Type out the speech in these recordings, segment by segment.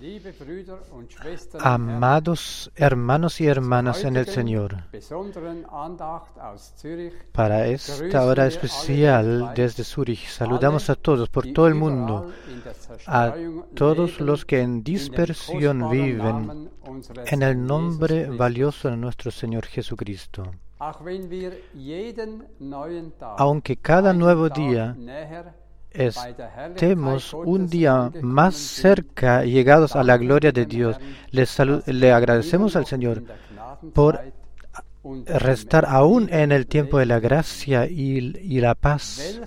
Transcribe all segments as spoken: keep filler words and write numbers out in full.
Amados hermanos y hermanas en el Señor, para esta hora especial desde Zúrich saludamos a todos por todo el mundo, a todos los que en dispersión viven en el nombre valioso de nuestro Señor Jesucristo. Aunque cada nuevo día estemos un día más cerca, llegados a la gloria de Dios, le, le agradecemos al Señor por restar aún en el tiempo de la gracia y, y la paz.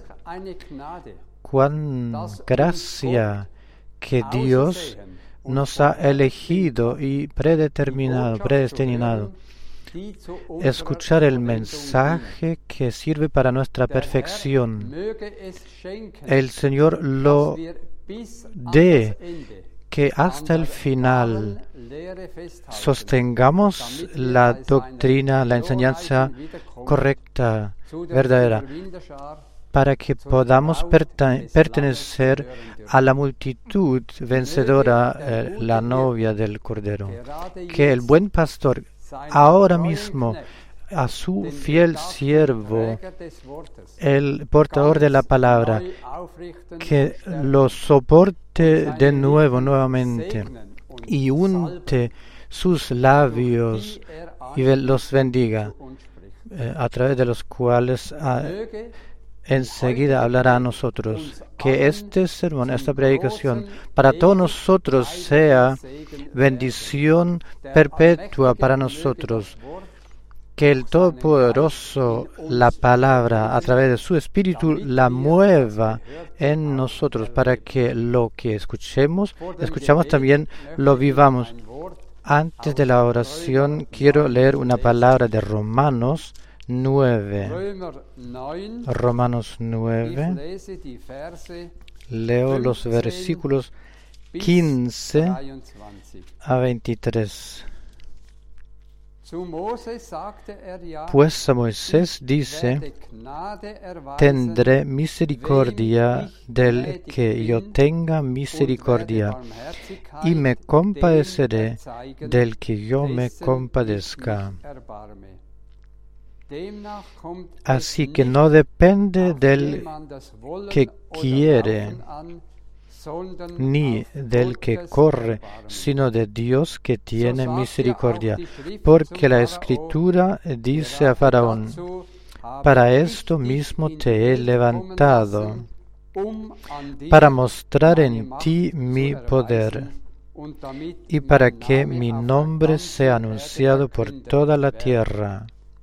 Cuán gracia que Dios nos ha elegido y predeterminado, predestinado. Escuchar el mensaje que sirve para nuestra perfección. El Señor lo dé, que hasta el final sostengamos la doctrina, la enseñanza correcta, verdadera, para que podamos pertenecer a la multitud vencedora, eh, la novia del Cordero. Que el buen pastor ahora mismo a su fiel siervo, el portador de la palabra, que lo soporte de nuevo, nuevamente, y unte sus labios y los bendiga, eh, a través de los cuales a, enseguida hablará a nosotros. Que este sermón, esta predicación, para todos nosotros sea bendición perpetua para nosotros. Que el Todopoderoso, la palabra, a través de su Espíritu, la mueva en nosotros, para que lo que escuchemos, escuchamos también, lo vivamos. Antes de la oración, quiero leer una palabra de Romanos nueve. Romanos nueve. Leo los versículos quince a veintitrés. Pues a Moisés dice: tendré misericordia del que yo tenga misericordia, y me compadeceré del que yo me compadezca. Así que no depende del que quiere, ni del que corre, sino de Dios que tiene misericordia. Porque la Escritura dice a Faraón: para esto mismo te he levantado, para mostrar en ti mi poder, y para que mi nombre sea anunciado por toda la tierra.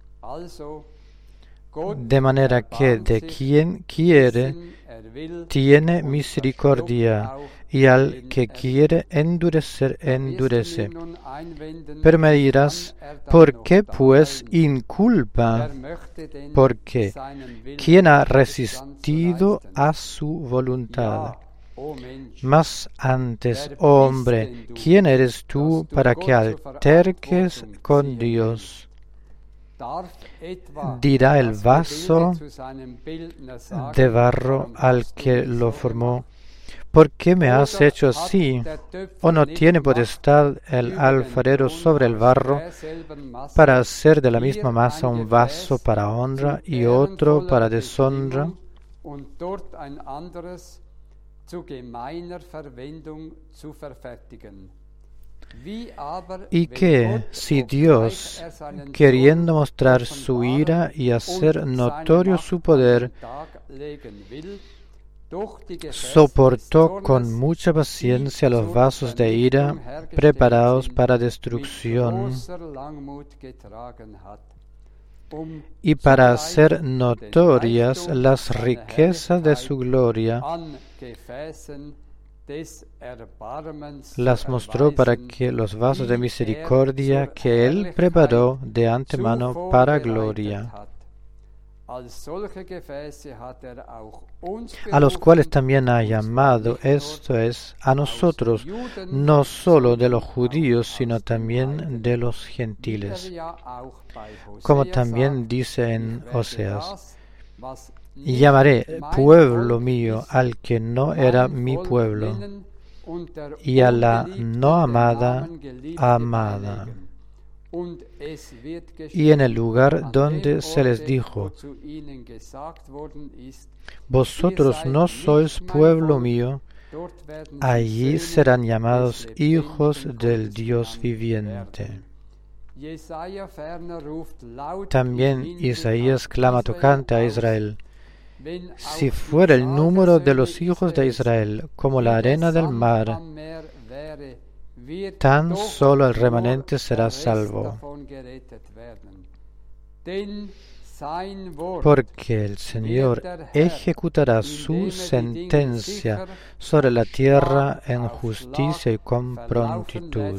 De manera que de quien quiere tiene misericordia, y al que quiere endurecer, endurece. Pero me dirás: ¿por qué pues inculpa? Porque ¿quién ha resistido a su voluntad? Mas antes, oh hombre, ¿quién eres tú para que alterques con Dios? Dirá el vaso de barro al que lo formó: ¿por qué me has hecho así? ¿O no tiene potestad el alfarero sobre el barro para hacer de la misma masa un vaso para honra y otro para deshonra? Y que, si Dios, queriendo mostrar su ira y hacer notorio su poder, soportó con mucha paciencia los vasos de ira preparados para destrucción, y para hacer notorias las riquezas de su gloria, las mostró para que los vasos de misericordia que Él preparó de antemano para gloria, a los cuales también ha llamado, esto es, a nosotros, no solo de los judíos, sino también de los gentiles. Como también dice en Oseas: y llamaré pueblo mío al que no era mi pueblo, y a la no amada, amada. Y en el lugar donde se les dijo: vosotros no sois pueblo mío, allí serán llamados hijos del Dios viviente. También Isaías clama tocante a Israel: si fuera el número de los hijos de Israel como la arena del mar, tan solo el remanente será salvo. Porque el Señor ejecutará su sentencia sobre la tierra en justicia y con prontitud.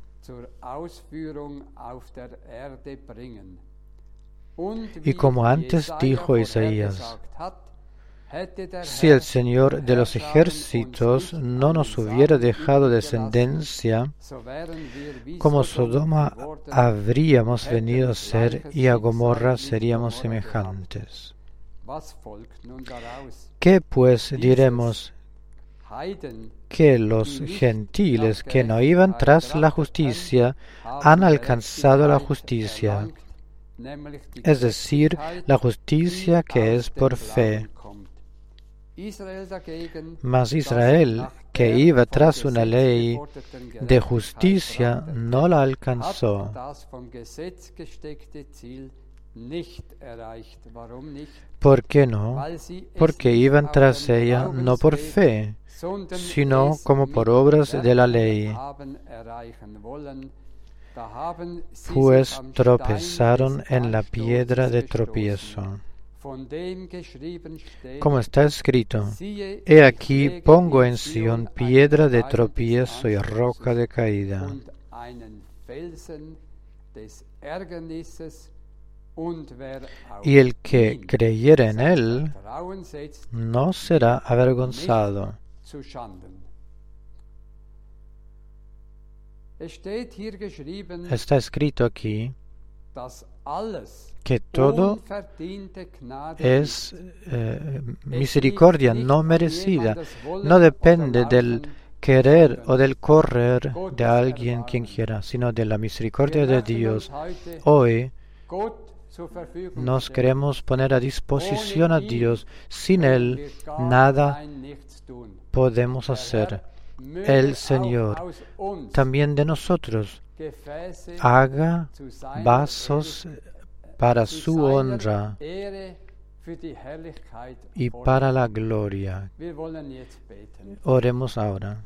Y como antes dijo Isaías: si el Señor de los ejércitos no nos hubiera dejado descendencia, como Sodoma habríamos venido a ser y a Gomorra seríamos semejantes. ¿Qué pues diremos? Que los gentiles que no iban tras la justicia han alcanzado la justicia, es decir, la justicia que es por fe. Mas Israel, que iba tras una ley de justicia, no la alcanzó. ¿Por qué no? Porque iban tras ella no por fe, sino como por obras de la ley. Pues tropezaron en la piedra de tropiezo. Como está escrito: he aquí pongo en Sión piedra de tropiezo y roca de caída. Y el que creyere en él no será avergonzado. Está escrito aquí que todo es eh, misericordia no merecida, no depende del querer o del correr de alguien quien quiera, sino de la misericordia de Dios. Hoy nos queremos poner a disposición a Dios. Sin Él nada podemos hacer. El Señor también de nosotros haga vasos para su honra y para la gloria. Oremos ahora.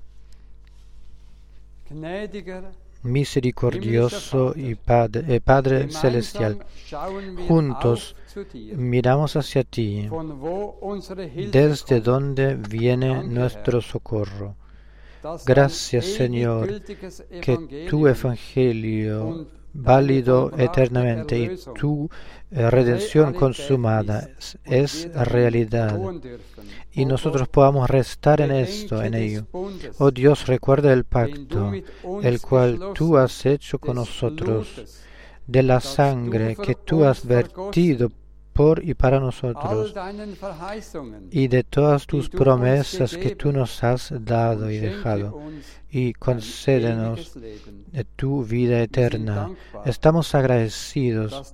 Misericordioso y Padre, eh, Padre Celestial, juntos miramos hacia ti, desde donde viene nuestro socorro. Gracias, Señor, que tu Evangelio válido eternamente y tu eh, redención consumada es, es realidad, y nosotros podamos restar en esto, en ello. Oh Dios, recuerda el pacto, el cual tú has hecho con nosotros, de la sangre que tú has vertido por y para nosotros, y de todas tus promesas que tú nos has dado y dejado, y concédenos tu vida eterna. Estamos agradecidos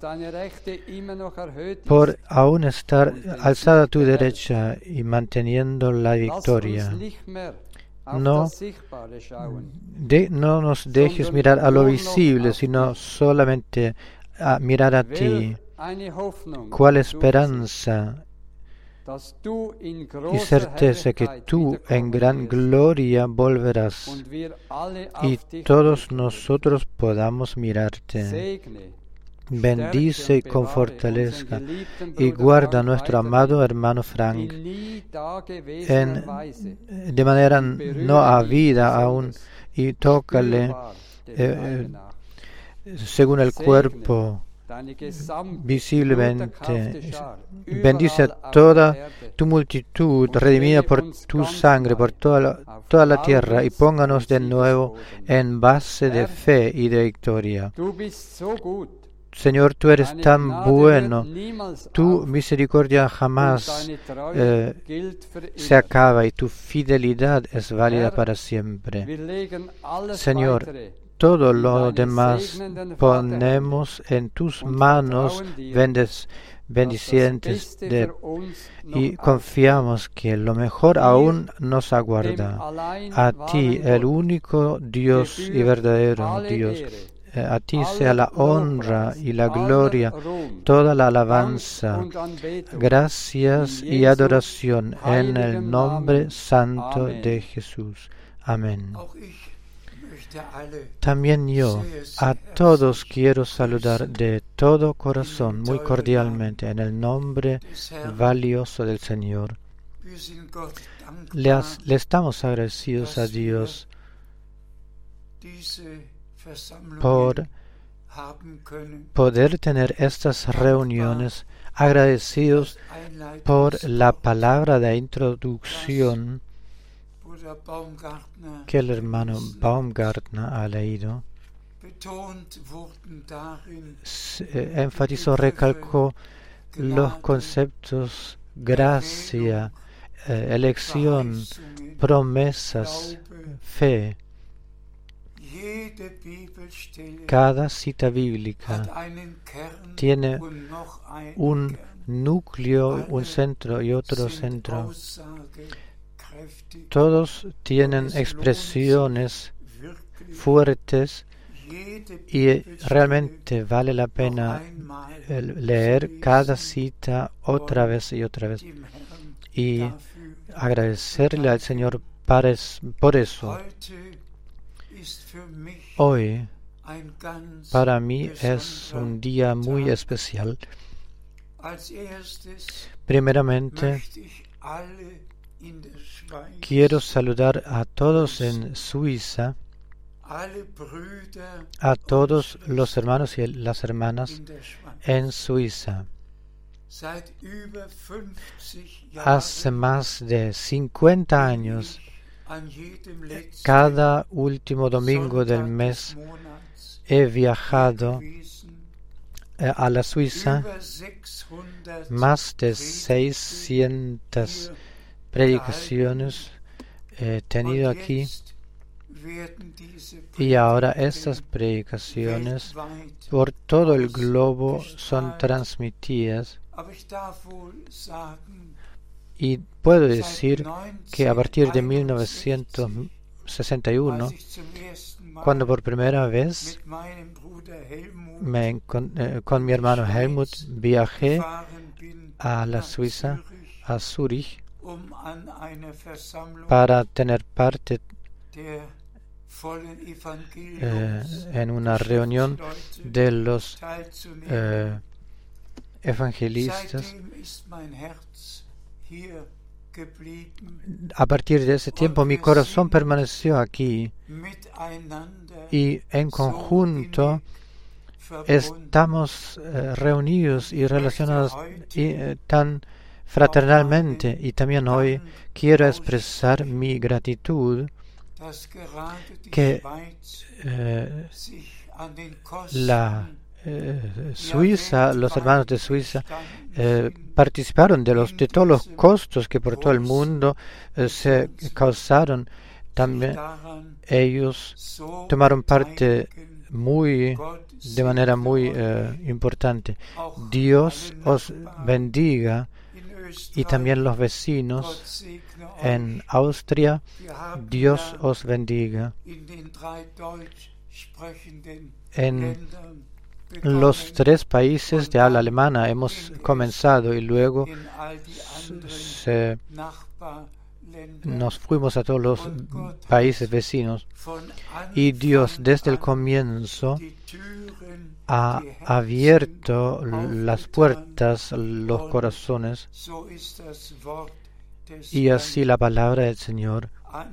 por aún estar alzada a tu derecha y manteniendo la victoria. No, de, no nos dejes mirar a lo visible, sino solamente a mirar a ti. ¿Cuál esperanza y certeza que tú en gran gloria volverás y todos nosotros podamos mirarte? Bendice y confortalezca y guarda a nuestro amado hermano Frank en, de manera no habida aún, y tócale eh, según el cuerpo visiblemente. Bendice a toda tu multitud redimida por tu sangre, por toda la, toda la tierra, y pónganos de nuevo en base de fe y de victoria. Señor, tú eres tan bueno, tu misericordia jamás eh, se acaba y tu fidelidad es válida para siempre. Señor, todo lo demás ponemos en tus manos bendes, bendicientes de, y confiamos que lo mejor aún nos aguarda. A ti, el único Dios y verdadero Dios, a ti sea la honra y la gloria, toda la alabanza, gracias y adoración en el nombre santo de Jesús. Amén. También yo a todos quiero saludar de todo corazón, muy cordialmente, en el nombre valioso del Señor. Le, as, le estamos agradecidos a Dios por poder tener estas reuniones, agradecidos por la palabra de introducción que el hermano Baumgartner ha leído. Se enfatizó, recalcó los conceptos gracia, eh, elección, promesas, fe. Cada cita bíblica tiene un núcleo, un centro y otro centro. Todos tienen expresiones fuertes y realmente vale la pena leer cada cita otra vez y otra vez y agradecerle al Señor por eso. Hoy para mí es un día muy especial. Primeramente, quiero saludar a todos en Suiza, a todos los hermanos y las hermanas en Suiza. Hace más de cincuenta años, cada último domingo del mes, he viajado a la Suiza. Más de seiscientas predicaciones he tenido aquí, y ahora estas predicaciones por todo el globo son transmitidas. Y puedo decir que a partir de mil novecientos sesenta y uno, cuando por primera vez me, con, eh, con mi hermano Helmut viajé a la Suiza, a Zúrich, para tener parte eh, en una reunión de los eh, evangelistas. A partir de ese tiempo mi corazón permaneció aquí, y en conjunto estamos eh, reunidos y relacionados y, eh, tan fraternalmente. Y también hoy quiero expresar mi gratitud que eh, la eh, Suiza, los hermanos de Suiza eh, participaron de los de todos los costos que por todo el mundo eh, se causaron. También ellos tomaron parte muy de manera muy eh, importante. Dios os bendiga, y también los vecinos en Austria, Dios os bendiga. En los tres países de habla alemana hemos comenzado, y luego se, nos fuimos a todos los países vecinos, y Dios desde el comienzo ha abierto las puertas, los corazones, y así la palabra del Señor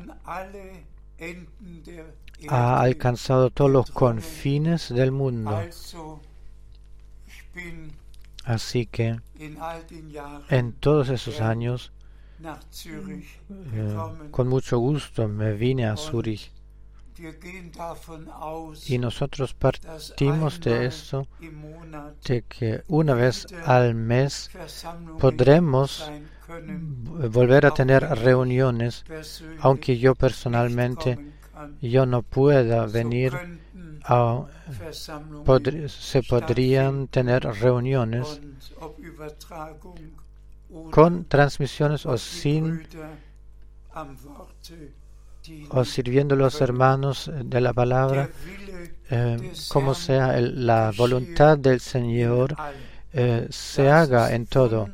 ha alcanzado todos los confines del mundo. Así que en todos esos años, eh, con mucho gusto me vine a Zúrich, Y nosotros partimos de eso, de que una vez al mes podremos volver a tener reuniones, aunque yo personalmente yo no pueda venir, a, pod, se podrían tener reuniones con transmisiones o sin, o sirviendo a los hermanos de la palabra, eh, como sea el, la voluntad del Señor eh, se haga en todo.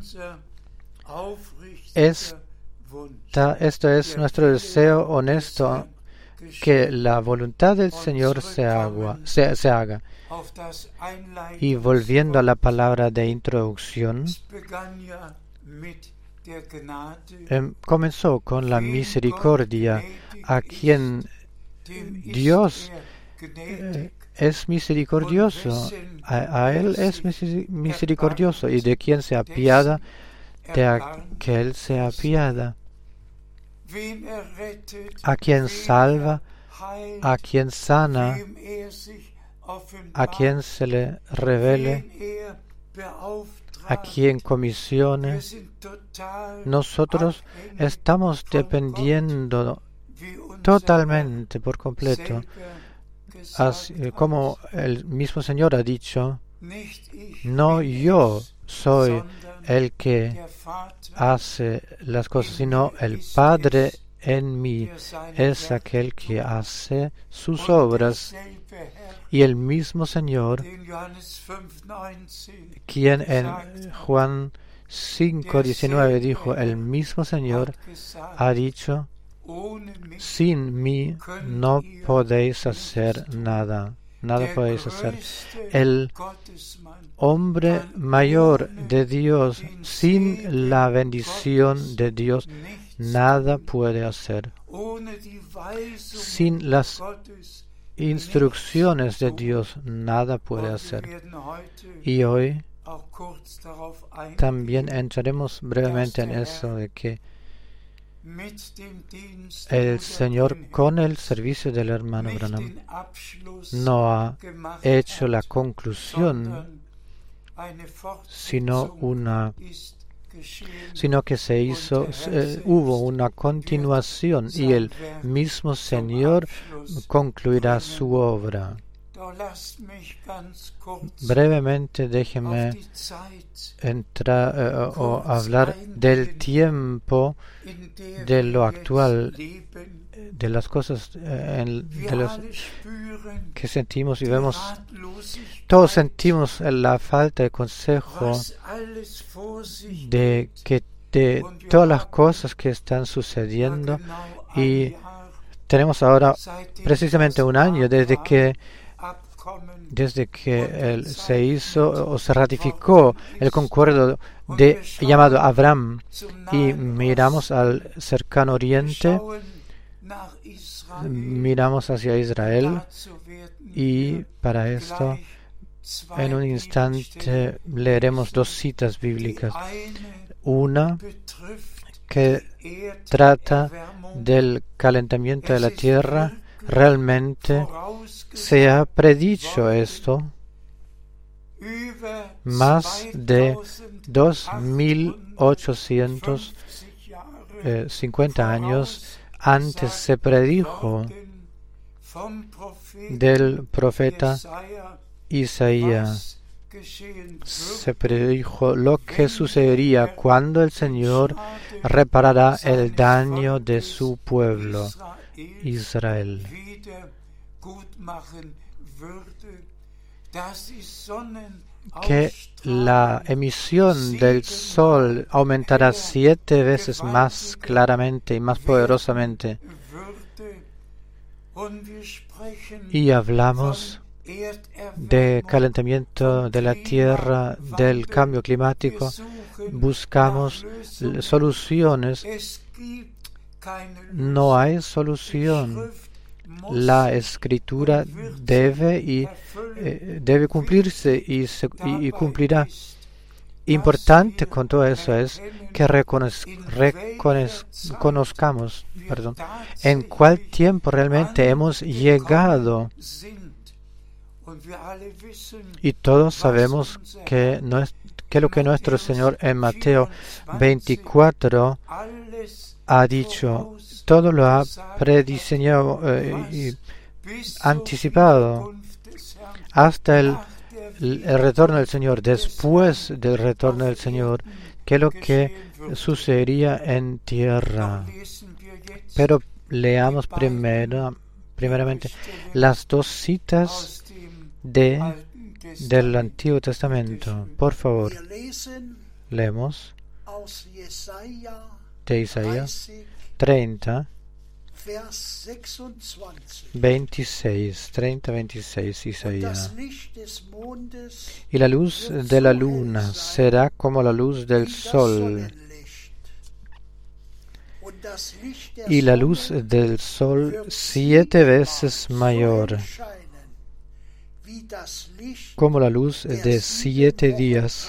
Esta, esto es nuestro deseo honesto, que la voluntad del Señor se haga, se, se haga. Y volviendo a la palabra de introducción, eh, comenzó con la misericordia, a quien Dios eh, es misericordioso, a, a Él es misericordioso, y de quien se apiada, de aquel se apiada, a quien salva, a quien sana, a quien se le revele, a quien comisione. Nosotros estamos dependiendo totalmente, por completo, así, como el mismo Señor ha dicho, no yo soy el que hace las cosas, sino el Padre en mí es aquel que hace sus obras. Y el mismo Señor, quien en Juan cinco diecinueve dijo, el mismo Señor ha dicho, sin mí no podéis hacer nada, nada podéis hacer. El hombre mayor de Dios, sin la bendición de Dios, nada puede hacer. Sin las instrucciones de Dios, nada puede hacer. Y hoy también entraremos brevemente en eso, de que el Señor, con el servicio del hermano Branham, no ha hecho la conclusión, sino una sino que se hizo, eh, hubo una continuación, y el mismo Señor concluirá su obra. Brevemente déjeme entrar eh, o hablar del tiempo, de lo actual, de las cosas eh, en, de los que sentimos y vemos. Todos sentimos la falta de consejo, de que de todas las cosas que están sucediendo, y tenemos ahora precisamente un año desde que desde que el, se hizo o se ratificó el concuerdo de llamado Abraham, y miramos al cercano oriente, miramos hacia Israel, y para esto en un instante leeremos dos citas bíblicas. Una que trata del calentamiento de la tierra. Realmente se ha predicho esto más de dos mil ochocientos cincuenta años antes. Se predijo del profeta Isaías, se predijo lo que sucedería cuando el Señor reparará el daño de su pueblo Israel, que la emisión del sol aumentará siete veces más claramente y más poderosamente. Y hablamos de calentamiento de la tierra, del cambio climático, buscamos soluciones. No hay solución. La escritura debe y eh, debe cumplirse y, se, y, y cumplirá. importante con todo eso es que reconozcamos perdón, en cuál tiempo realmente hemos llegado. Y todos sabemos que, no es, que lo que nuestro Señor en Mateo veinticuatro ha dicho, todo lo ha prediseñado eh, y anticipado hasta el, el retorno del Señor, después del retorno del Señor, que es lo que sucedería en tierra. Pero leamos primero, primeramente las dos citas de del Antiguo Testamento. Por favor, leemos de Isaías treinta, veintiséis, treinta, veintiséis, Isaías. Y la luz de la luna será como la luz del sol, y la luz del sol siete veces mayor, como la luz de siete días,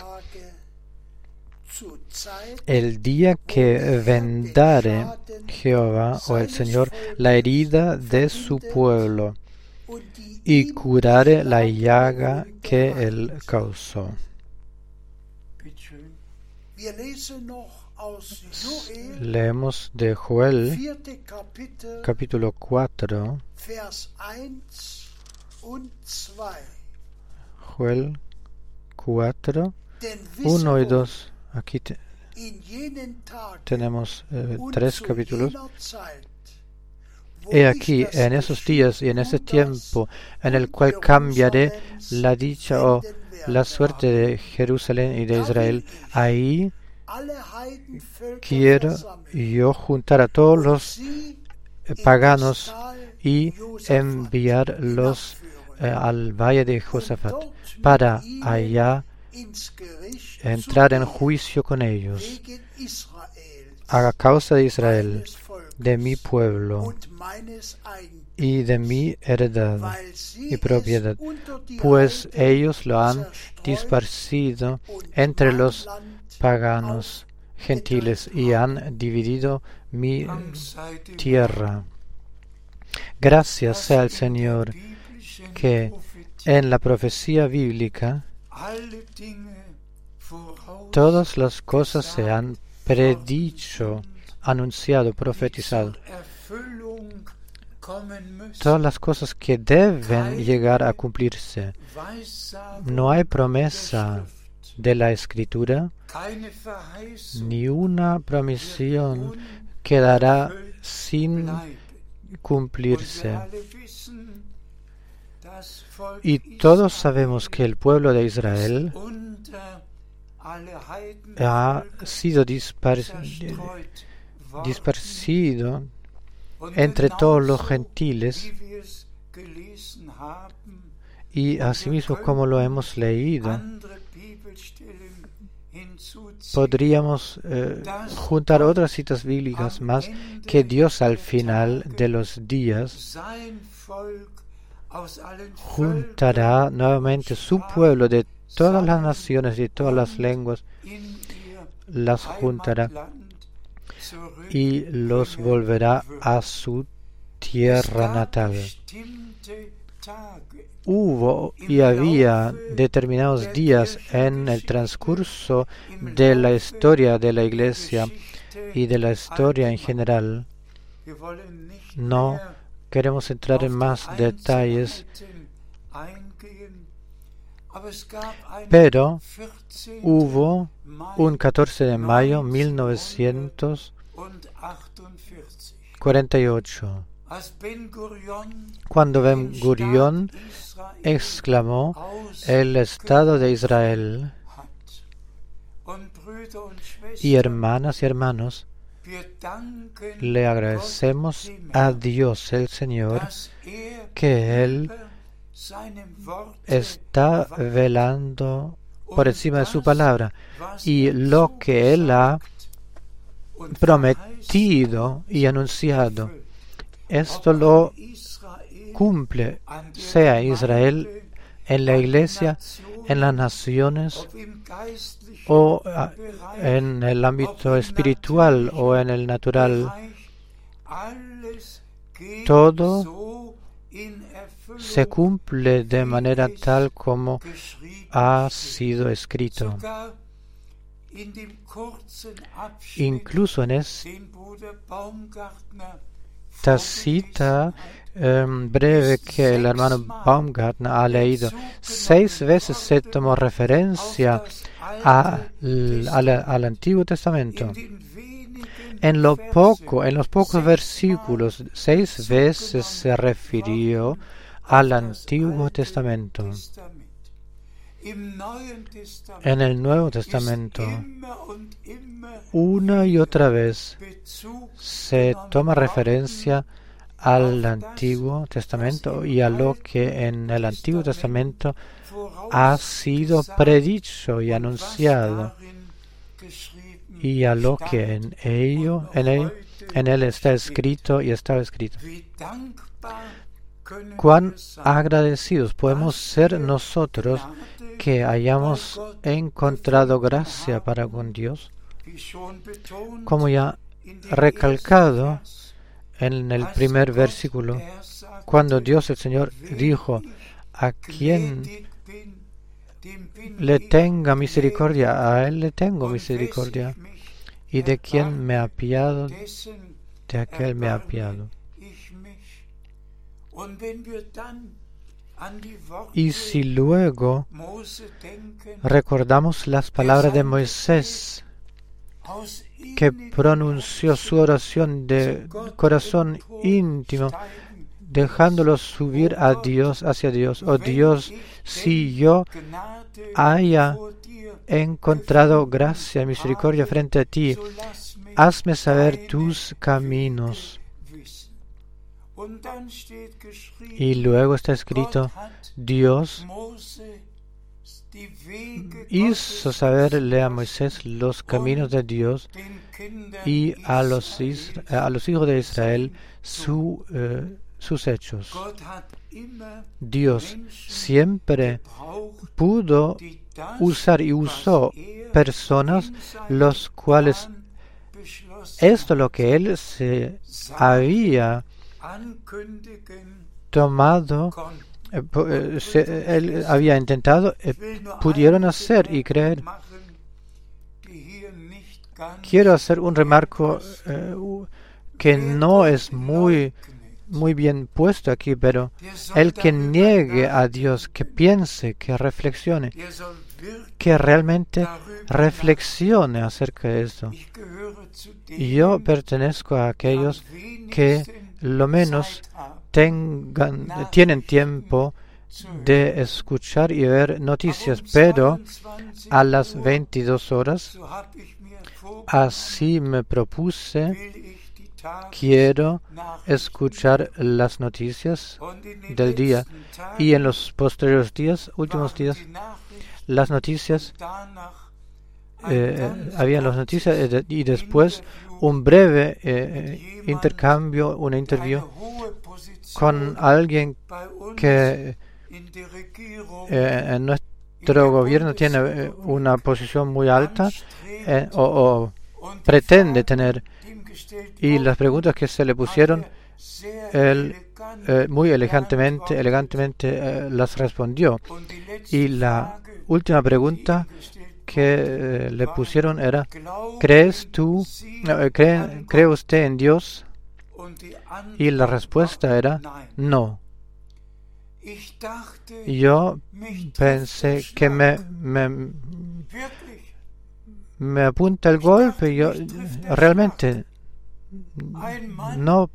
el día que vendare Jehová o el Señor la herida de su pueblo y curare la llaga que él causó. Leemos de Joel, capítulo cuatro, Joel cuatro, uno y dos. Aquí te, tenemos eh, tres capítulos. He aquí, en esos días y en ese tiempo, en el cual cambiaré la dicha o la suerte de Jerusalén y de Israel, ahí quiero yo juntar a todos los paganos y enviarlos eh, al valle de Josafat, para allá entrar en juicio con ellos a causa de Israel, de mi pueblo y de mi heredad y propiedad, pues ellos lo han disparcido entre los paganos gentiles y han dividido mi tierra. Gracias sea al Señor que en la profecía bíblica todas las cosas se han predicho, anunciado, profetizado. Todas las cosas que deben llegar a cumplirse. No hay promesa de la Escritura, ni una promisión quedará sin cumplirse. Y todos sabemos que el pueblo de Israel ha sido dispersido entre todos los gentiles, y asimismo, como lo hemos leído, podríamos eh, juntar otras citas bíblicas más, que Dios al final de los días juntará nuevamente su pueblo de todas las naciones y de todas las lenguas, las juntará y los volverá a su tierra natal. Hubo y había determinados días en el transcurso de la historia de la Iglesia y de la historia en general. No queremos entrar en más detalles, pero hubo un catorce de mayo de mil novecientos cuarenta y ocho, cuando Ben Gurión exclamó: el Estado de Israel. Y hermanas y hermanos, le agradecemos a Dios el Señor que Él está velando por encima de su palabra, y lo que Él ha prometido y anunciado, esto lo cumple, sea Israel en la Iglesia en las naciones o en el ámbito espiritual o en el natural. Todo se cumple de manera tal como ha sido escrito. Incluso en esta cita um, breve que el hermano Baumgartner ha leído, seis veces se tomó referencia a, al, al Antiguo Testamento. En lo poco, en los pocos versículos, seis veces se refirió al Antiguo Testamento. En el Nuevo Testamento, una y otra vez se toma referencia al Antiguo Testamento y a lo que en el Antiguo Testamento ha sido predicho y anunciado, y a lo que en ello, en él, en él está escrito y estaba escrito. Cuán agradecidos podemos ser nosotros que hayamos encontrado gracia para con Dios, como ya recalcado en el primer versículo, cuando Dios el Señor dijo: a quien le tenga misericordia, a él le tengo misericordia, y de quien me ha apiado, de aquel me ha apiado. Y si luego recordamos las palabras de Moisés, que pronunció su oración de corazón íntimo, dejándolo subir a Dios, hacia Dios: oh Dios, si yo haya encontrado gracia y misericordia frente a ti, hazme saber tus caminos. Y luego está escrito: Dios hizo saberle a Moisés los caminos de Dios y a los, a los hijos de Israel su, eh, sus hechos. Dios siempre pudo usar y usó personas los cuales esto es lo que él se había tomado, eh, se, él había intentado, eh, pudieron hacer y creer. Quiero hacer un remarco eh, que no es muy muy bien puesto aquí, pero el que niegue a Dios, que piense, que reflexione, que realmente reflexione acerca de esto. Yo pertenezco a aquellos que lo menos tengan, tienen tiempo de escuchar y ver noticias, pero a las veintidós horas, así me propuse, quiero escuchar las noticias del día, y en los posteriores días, últimos días, las noticias, eh, había las noticias eh, y después un breve eh, intercambio, una interview con alguien que eh, en nuestro gobierno tiene eh, una posición muy alta eh, o, o pretende tener. Y las preguntas que se le pusieron, él eh, muy elegantemente, elegantemente eh, las respondió. Y la última pregunta que eh, le pusieron era: ¿crees tú, eh, cree, cree usted en Dios? Y la respuesta era: no. Yo pensé que me, me, me apunta el golpe. Yo realmente no.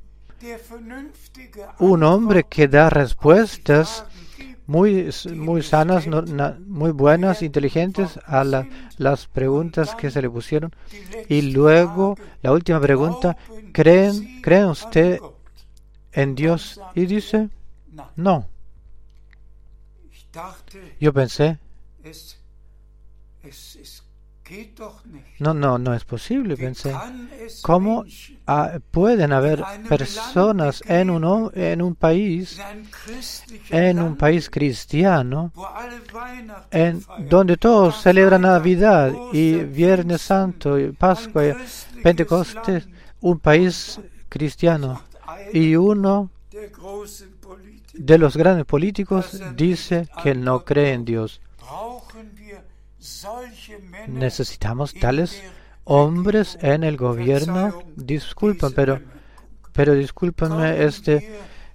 Un hombre que da respuestas muy, muy sanas, no, na, muy buenas, inteligentes a la, las preguntas que se le pusieron. Y luego la última pregunta: ¿creen, ¿creen usted en Dios? Y dice: no. Yo pensé, No, no, no es posible, pensé. ¿Cómo ah, pueden haber personas en un, en un país, en un país cristiano, en donde todos celebran Navidad y Viernes Santo, y Pascua y Pentecostés, un país cristiano, y uno de los grandes políticos dice que no cree en Dios? Necesitamos tales hombres en el gobierno. Disculpen, pero, pero discúlpenme este,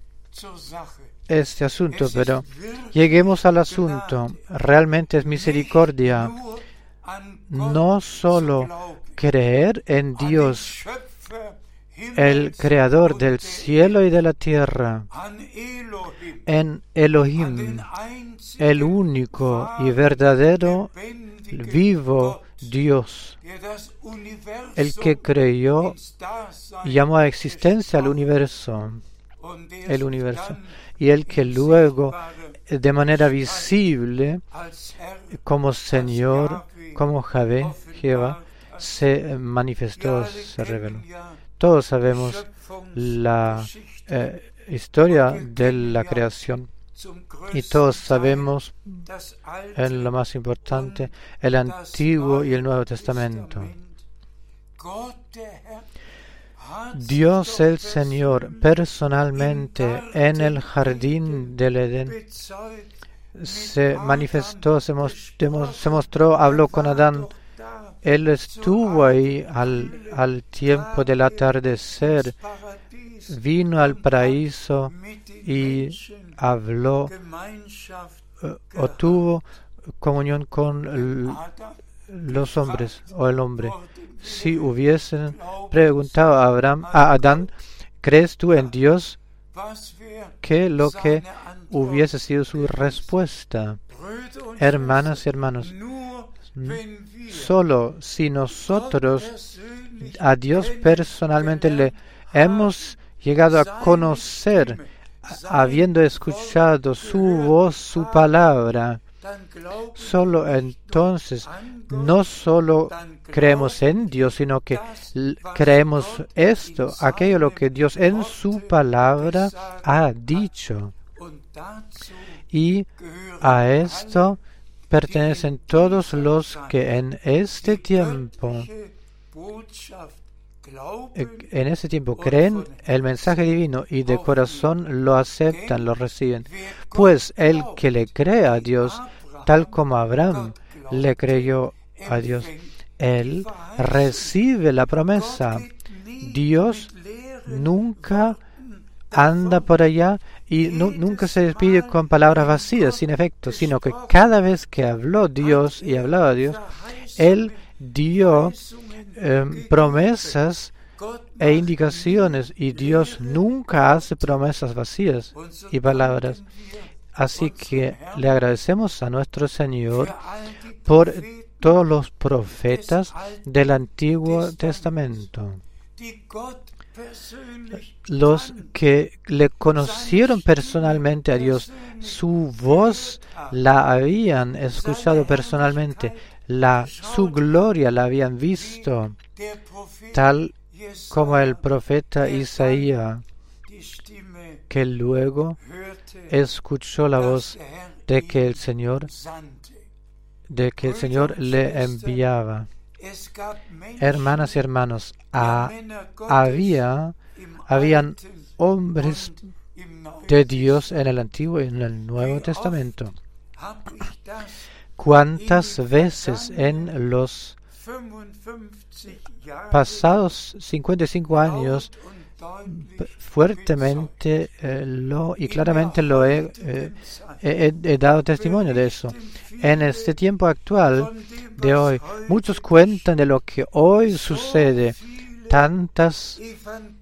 este asunto, pero lleguemos al asunto. Realmente es misericordia. No solo creer en Dios, el creador del cielo y de la tierra, en Elohim, el único y verdadero vivo Dios, el que creyó y llamó a existencia al universo, el universo, y el que luego de manera visible como Señor, como Javé, Jehová, se manifestó, se reveló. Todos sabemos la eh, historia de la creación y todos sabemos, en lo más importante, el Antiguo y el Nuevo Testamento. Dios el Señor personalmente en el jardín del Edén se manifestó, se, mostró, se mostró, habló con Adán. Él estuvo ahí al, al tiempo del atardecer, vino al paraíso y habló uh, o tuvo comunión con l- los hombres o el hombre. Si hubiesen preguntado a, Abraham, a Adán, ¿crees tú en Dios? ¿Qué lo que hubiese sido su respuesta? Hermanas y hermanos, solo si nosotros a Dios personalmente le hemos llegado a conocer, habiendo escuchado su voz, su palabra, solo entonces no solo creemos en Dios, sino que creemos esto, aquello lo que Dios en su palabra ha dicho. Y a esto pertenecen todos los que en este tiempo en ese tiempo creen el mensaje divino y de corazón lo aceptan, lo reciben. Pues el que le cree a Dios, tal como Abraham le creyó a Dios, él recibe la promesa. Dios nunca anda por allá y nu- nunca se despide con palabras vacías, sin efecto, sino que cada vez que habló Dios y hablaba Dios, Él dio eh, promesas e indicaciones, y Dios nunca hace promesas vacías y palabras. Así que le agradecemos a nuestro Señor por todos los profetas del Antiguo Testamento, los que le conocieron personalmente a Dios, su voz la habían escuchado personalmente, la, su gloria la habían visto, tal como el profeta Isaías, que luego escuchó la voz de que el Señor, de que el Señor le enviaba. Hermanas y hermanos, a, había, habían hombres de Dios en el Antiguo y en el Nuevo Testamento. ¿Cuántas veces en los pasados cincuenta y cinco años fuertemente eh, lo y claramente lo he, eh, he, he dado testimonio de eso? En este tiempo actual de hoy, muchos cuentan de lo que hoy sucede, tantas eh,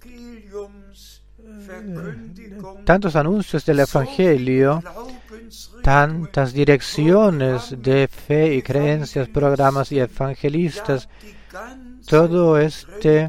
tantos anuncios del Evangelio, tantas direcciones de fe y creencias, programas y evangelistas. Todo este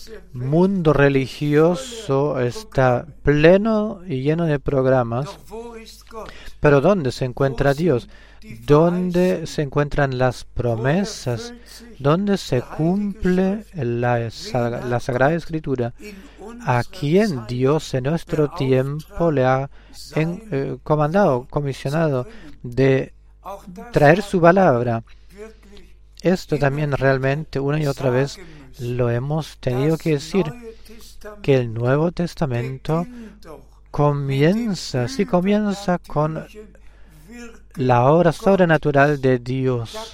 mundo religioso está pleno y lleno de programas, Pero ¿dónde se encuentra Dios? ¿Dónde se encuentran las promesas? ¿Dónde se cumple la, la Sagrada Escritura? ¿A quién Dios en nuestro tiempo le ha en, eh, comandado, comisionado de traer su palabra? Esto también realmente una y otra vez lo hemos tenido que decir, que el Nuevo Testamento comienza, sí comienza con la obra sobrenatural de Dios.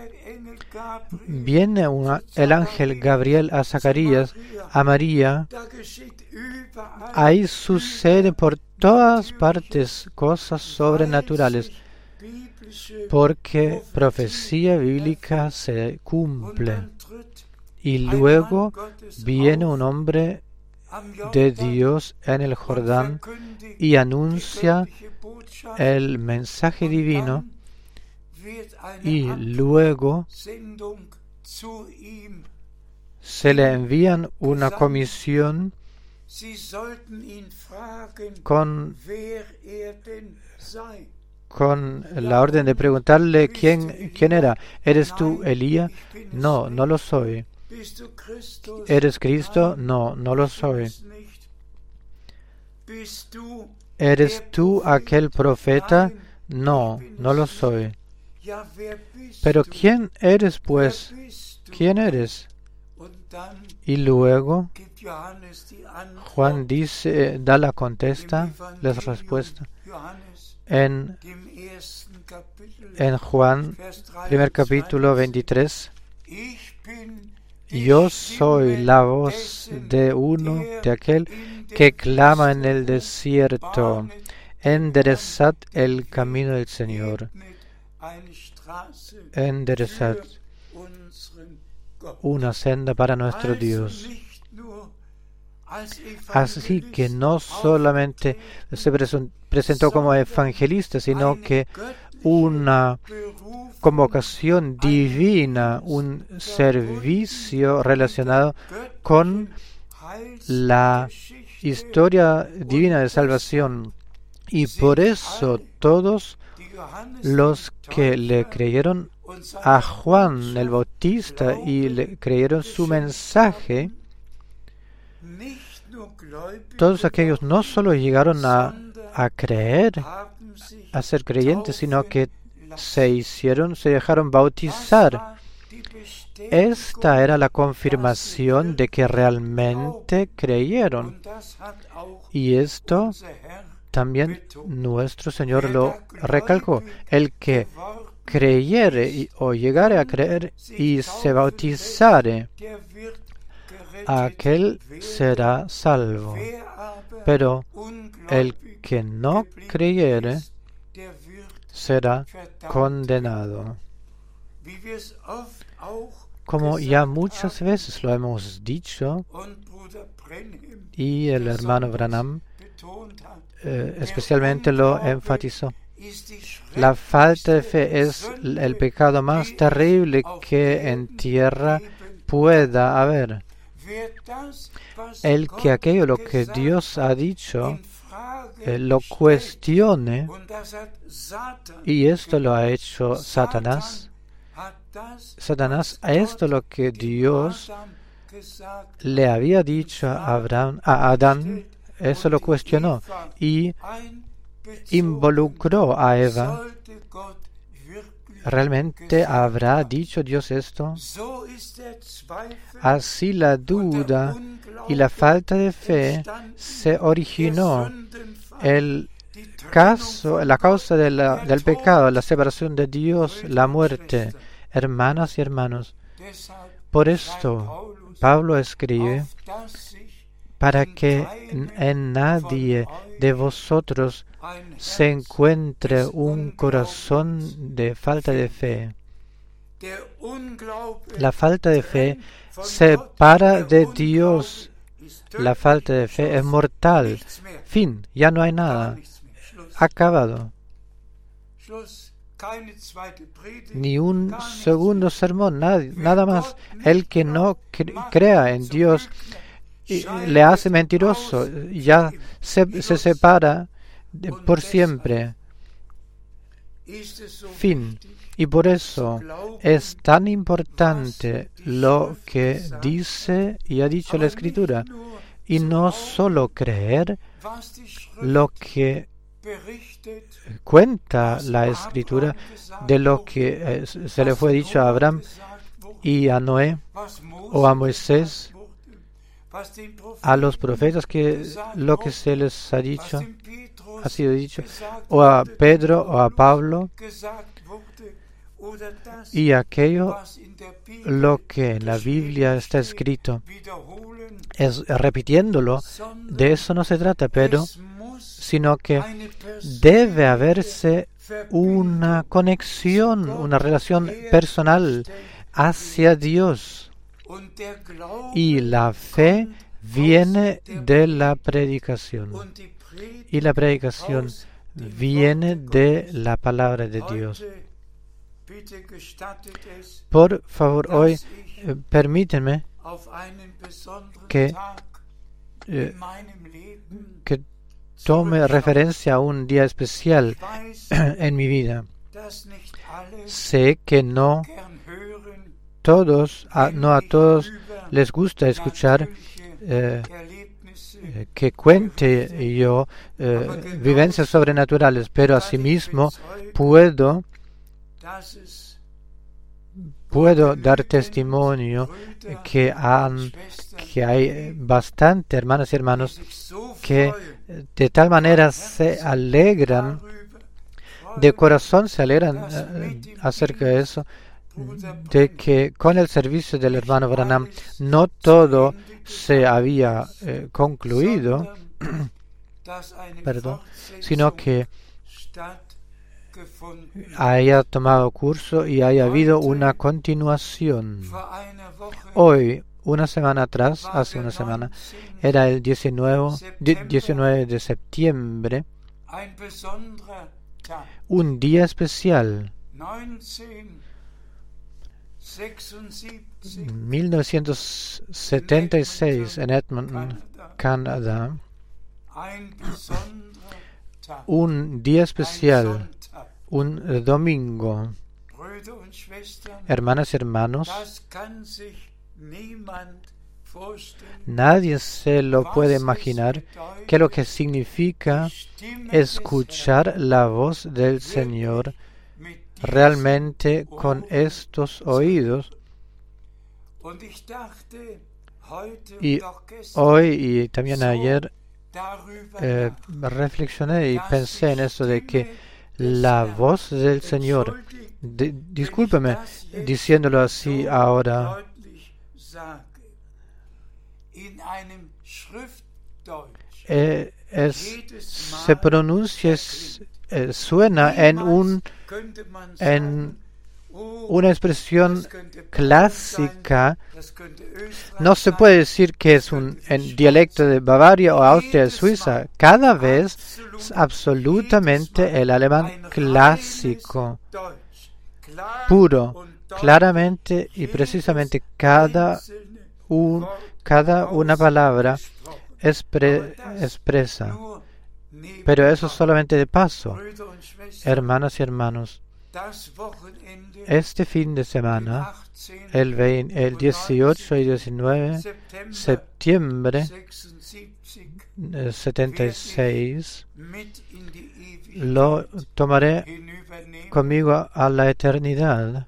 Viene una, el ángel Gabriel a Zacarías, a María. Ahí sucede por todas partes cosas sobrenaturales, porque profecía bíblica se cumple. Y luego viene un hombre de Dios en el Jordán y anuncia el mensaje divino, y luego se le envían una comisión con, con la orden de preguntarle quién, quién era. ¿Eres tú Elías? No, no lo soy. ¿Eres Cristo? No, no lo soy. ¿Eres tú aquel profeta? No, no lo soy. Pero ¿quién eres, pues? ¿Quién eres? Y luego Juan dice, da la contesta, la respuesta. En, en Juan, primer capítulo veintitrés, yo soy la voz de uno, de aquel que clama en el desierto, enderezad el camino del Señor, enderezad una senda para nuestro Dios. Así que no solamente se presentó como evangelista, sino que una convocación divina, un servicio relacionado con la historia divina de salvación. Y por eso todos los que le creyeron a Juan el Bautista y le creyeron su mensaje, todos aquellos no solo llegaron a, a creer, a ser creyentes, sino que se hicieron, se dejaron bautizar. Esta era la confirmación de que realmente creyeron. Y esto también nuestro Señor lo recalcó. El que creyere y, o llegare a creer y se bautizare, aquel será salvo. Pero el que no creyere será condenado. Como ya muchas veces lo hemos dicho, y el hermano Branham eh, especialmente lo enfatizó, la falta de fe es el pecado más terrible que en tierra pueda haber. El que aquello lo que Dios ha dicho eh, lo cuestione, y esto lo ha hecho Satanás. Satanás a esto lo que Dios le había dicho a, Abraham, a Adán, eso lo cuestionó y involucró a Eva. ¿Realmente habrá dicho Dios esto? Así la duda y la falta de fe se originó. El caso, la causa de la, del pecado, la separación de Dios, la muerte. Hermanas y hermanos, por esto Pablo escribe, para que en nadie de vosotros se encuentre un corazón de falta de fe. La falta de fe separa de Dios. La falta de fe es mortal. Fin, ya no hay nada. Acabado. Ni un segundo sermón, nada, nada más. El que no cre- crea en Dios y le hace mentiroso, ya se, se separa de, por siempre. Fin. Y por eso es tan importante lo que dice y ha dicho la Escritura. Y no solo creer lo que cuenta la Escritura de lo que eh, se le fue dicho a Abraham y a Noé o a Moisés, a los profetas, que lo que se les ha dicho, ha sido dicho, o a Pedro o a Pablo, y aquello lo que en la Biblia está escrito. Es repitiéndolo, de eso no se trata, pero sino que debe haberse una conexión, una relación personal hacia Dios. Y la fe viene de la predicación. Y la predicación viene de la palabra de Dios. Por favor, hoy eh, permítanme que, eh, que tome referencia a un día especial en mi vida. Sé que no todos, a, no a todos les gusta escuchar eh, eh, que cuente yo eh, vivencias sobrenaturales, pero asimismo puedo puedo dar testimonio que han que hay bastante hermanas y hermanos que de tal manera se alegran de corazón, se alegran eh, acerca de eso, de que con el servicio del hermano Branham no todo se había eh, concluido, perdón, sino que haya tomado curso y haya habido una continuación. Hoy, una semana atrás, hace una semana, era el diecinueve de septiembre, un día especial. mil novecientos setenta y seis en Edmonton, Canadá, un día especial, un domingo. Hermanas y hermanos, nadie se lo puede imaginar que lo que significa escuchar la voz del Señor realmente con estos oídos. Y hoy y también ayer eh, reflexioné y pensé en eso de que la voz del Señor, de, discúlpeme diciéndolo así ahora, eh, es, se pronuncia, es, eh, suena en un en una expresión clásica. No se puede decir que es un en dialecto de Bavaria o Austria, Suiza. Cada vez es absolutamente el alemán clásico, puro, claramente y precisamente cada un, cada una palabra expre, expresa. Pero eso solamente de paso. Hermanas y hermanos, este fin de semana, el, veinte, el dieciocho y diecinueve de septiembre de setenta y seis, lo tomaré conmigo a la eternidad.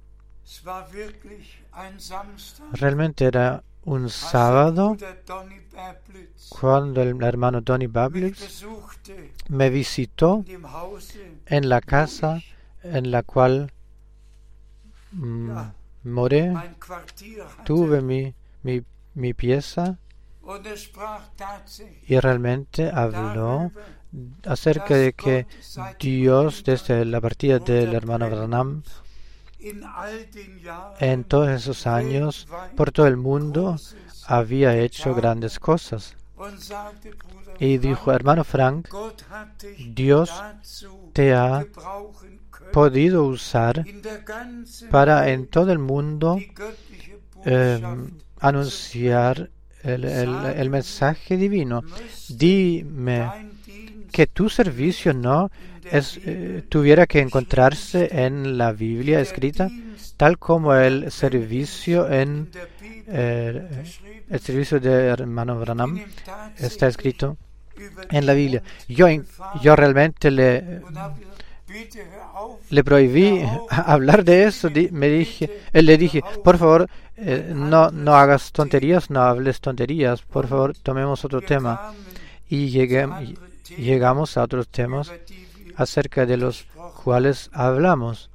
Realmente era un sábado cuando el hermano Donny Bablitz me visitó en la casa en la cual mm, moré, tuve mi, mi, mi pieza, y realmente habló acerca de que Dios, desde la partida del hermano Branham, en todos esos años, por todo el mundo, había hecho grandes cosas. Y dijo, hermano Frank, Dios te ha podido usar para en todo el mundo eh, anunciar el, el, el mensaje divino. Dime que tu servicio no es, eh, tuviera que encontrarse en la Biblia escrita, tal como el servicio en eh, el servicio de hermano Branham está escrito en la Biblia. Yo, yo realmente le, le prohibí hablar de eso. Me dije, él le dije, por favor, eh, no, no hagas tonterías, no hables tonterías, por favor, tomemos otro tema. Y llegué, llegamos a otros temas acerca de los cuales hablamos.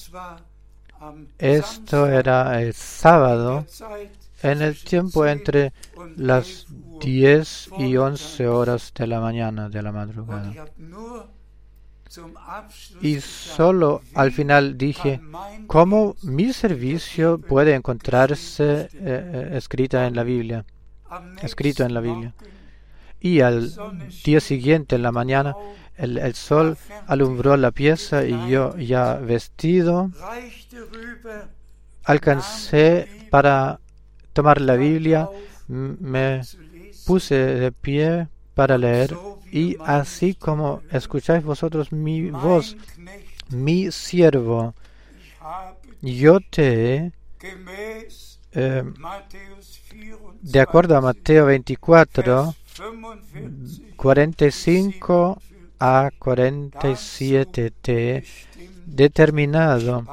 Esto era el sábado, en el tiempo entre las diez y once horas de la mañana, de la madrugada. Y solo al final dije, ¿cómo mi servicio puede encontrarse eh, escrita en la Biblia? Escrito en la Biblia. Y al día siguiente, en la mañana, el, el sol alumbró la pieza y yo, ya vestido, alcancé para tomar la Biblia, me puse de pie para leer, y así como escucháis vosotros mi voz, mi siervo, yo te he, eh, de acuerdo a Mateo veinticuatro, cuarenta y cinco a cuarenta y siete, te he determinado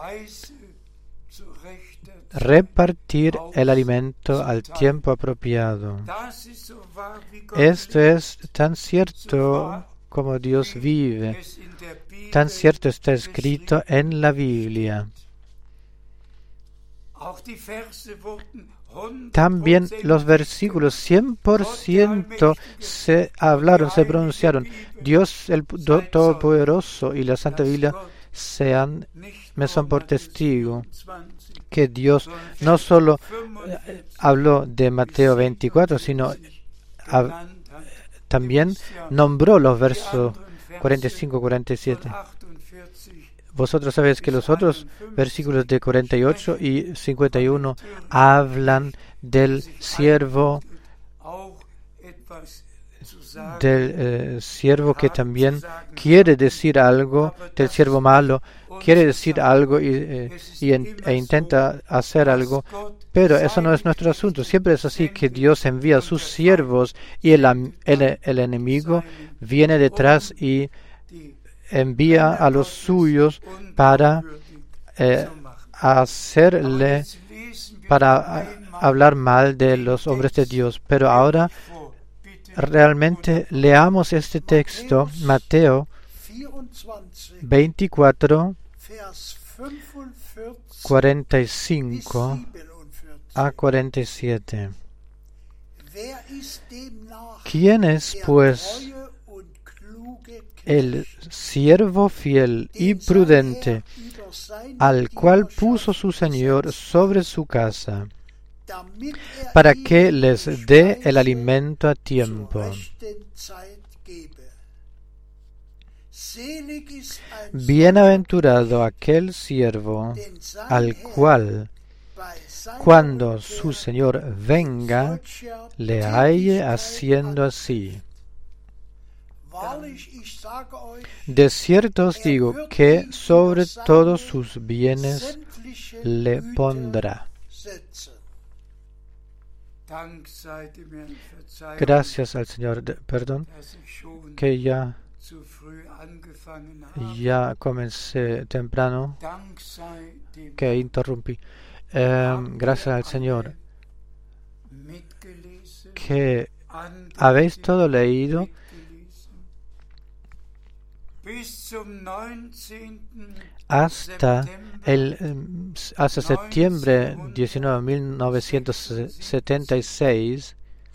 repartir el alimento al tiempo apropiado. Esto es tan cierto como Dios vive, tan cierto está escrito en la Biblia. También los versículos cien por ciento se hablaron, se pronunciaron. Dios el Todopoderoso y la Santa Biblia sean, me son por testigo que Dios no solo eh, habló de Mateo veinticuatro, sino a, también nombró los versos cuarenta y cinco a cuarenta y siete. Vosotros sabéis que los otros versículos de cuarenta y ocho y cincuenta y uno hablan del siervo, del eh, siervo que también quiere decir algo, del siervo malo, quiere decir algo y, eh, y en, e intenta hacer algo, pero eso no es nuestro asunto. Siempre es así que Dios envía a sus siervos y el, el, el enemigo viene detrás y envía a los suyos para eh, hacerle, para hablar mal de los hombres de Dios. Pero ahora realmente leamos este texto, Mateo veinticuatro, cuarenta y cinco a cuarenta y siete. ¿Quién es, pues, el siervo fiel y prudente, al cual puso su Señor sobre su casa, para que les dé el alimento a tiempo? Bienaventurado aquel siervo al cual, cuando su Señor venga, le halle haciendo así. De cierto os digo que sobre todos sus bienes le pondrá. Gracias al Señor. De, perdón, que ya, ya comencé temprano, que interrumpí. Eh, gracias al Señor que habéis todo leído hasta el hasta septiembre diecinueve de mil novecientos setenta y seis.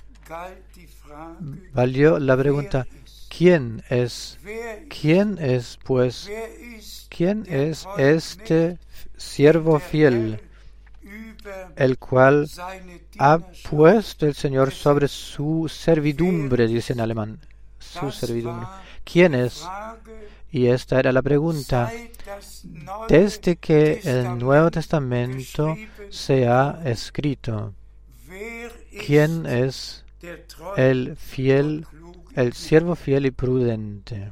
Valió la pregunta: ¿quién es? ¿Quién es, pues? ¿Quién es este siervo fiel, el cual ha puesto el Señor sobre su servidumbre? Dice en alemán, su servidumbre. ¿Quién es? Y esta era la pregunta. Desde que el Nuevo Testamento se ha escrito, ¿quién es el fiel el siervo fiel y prudente.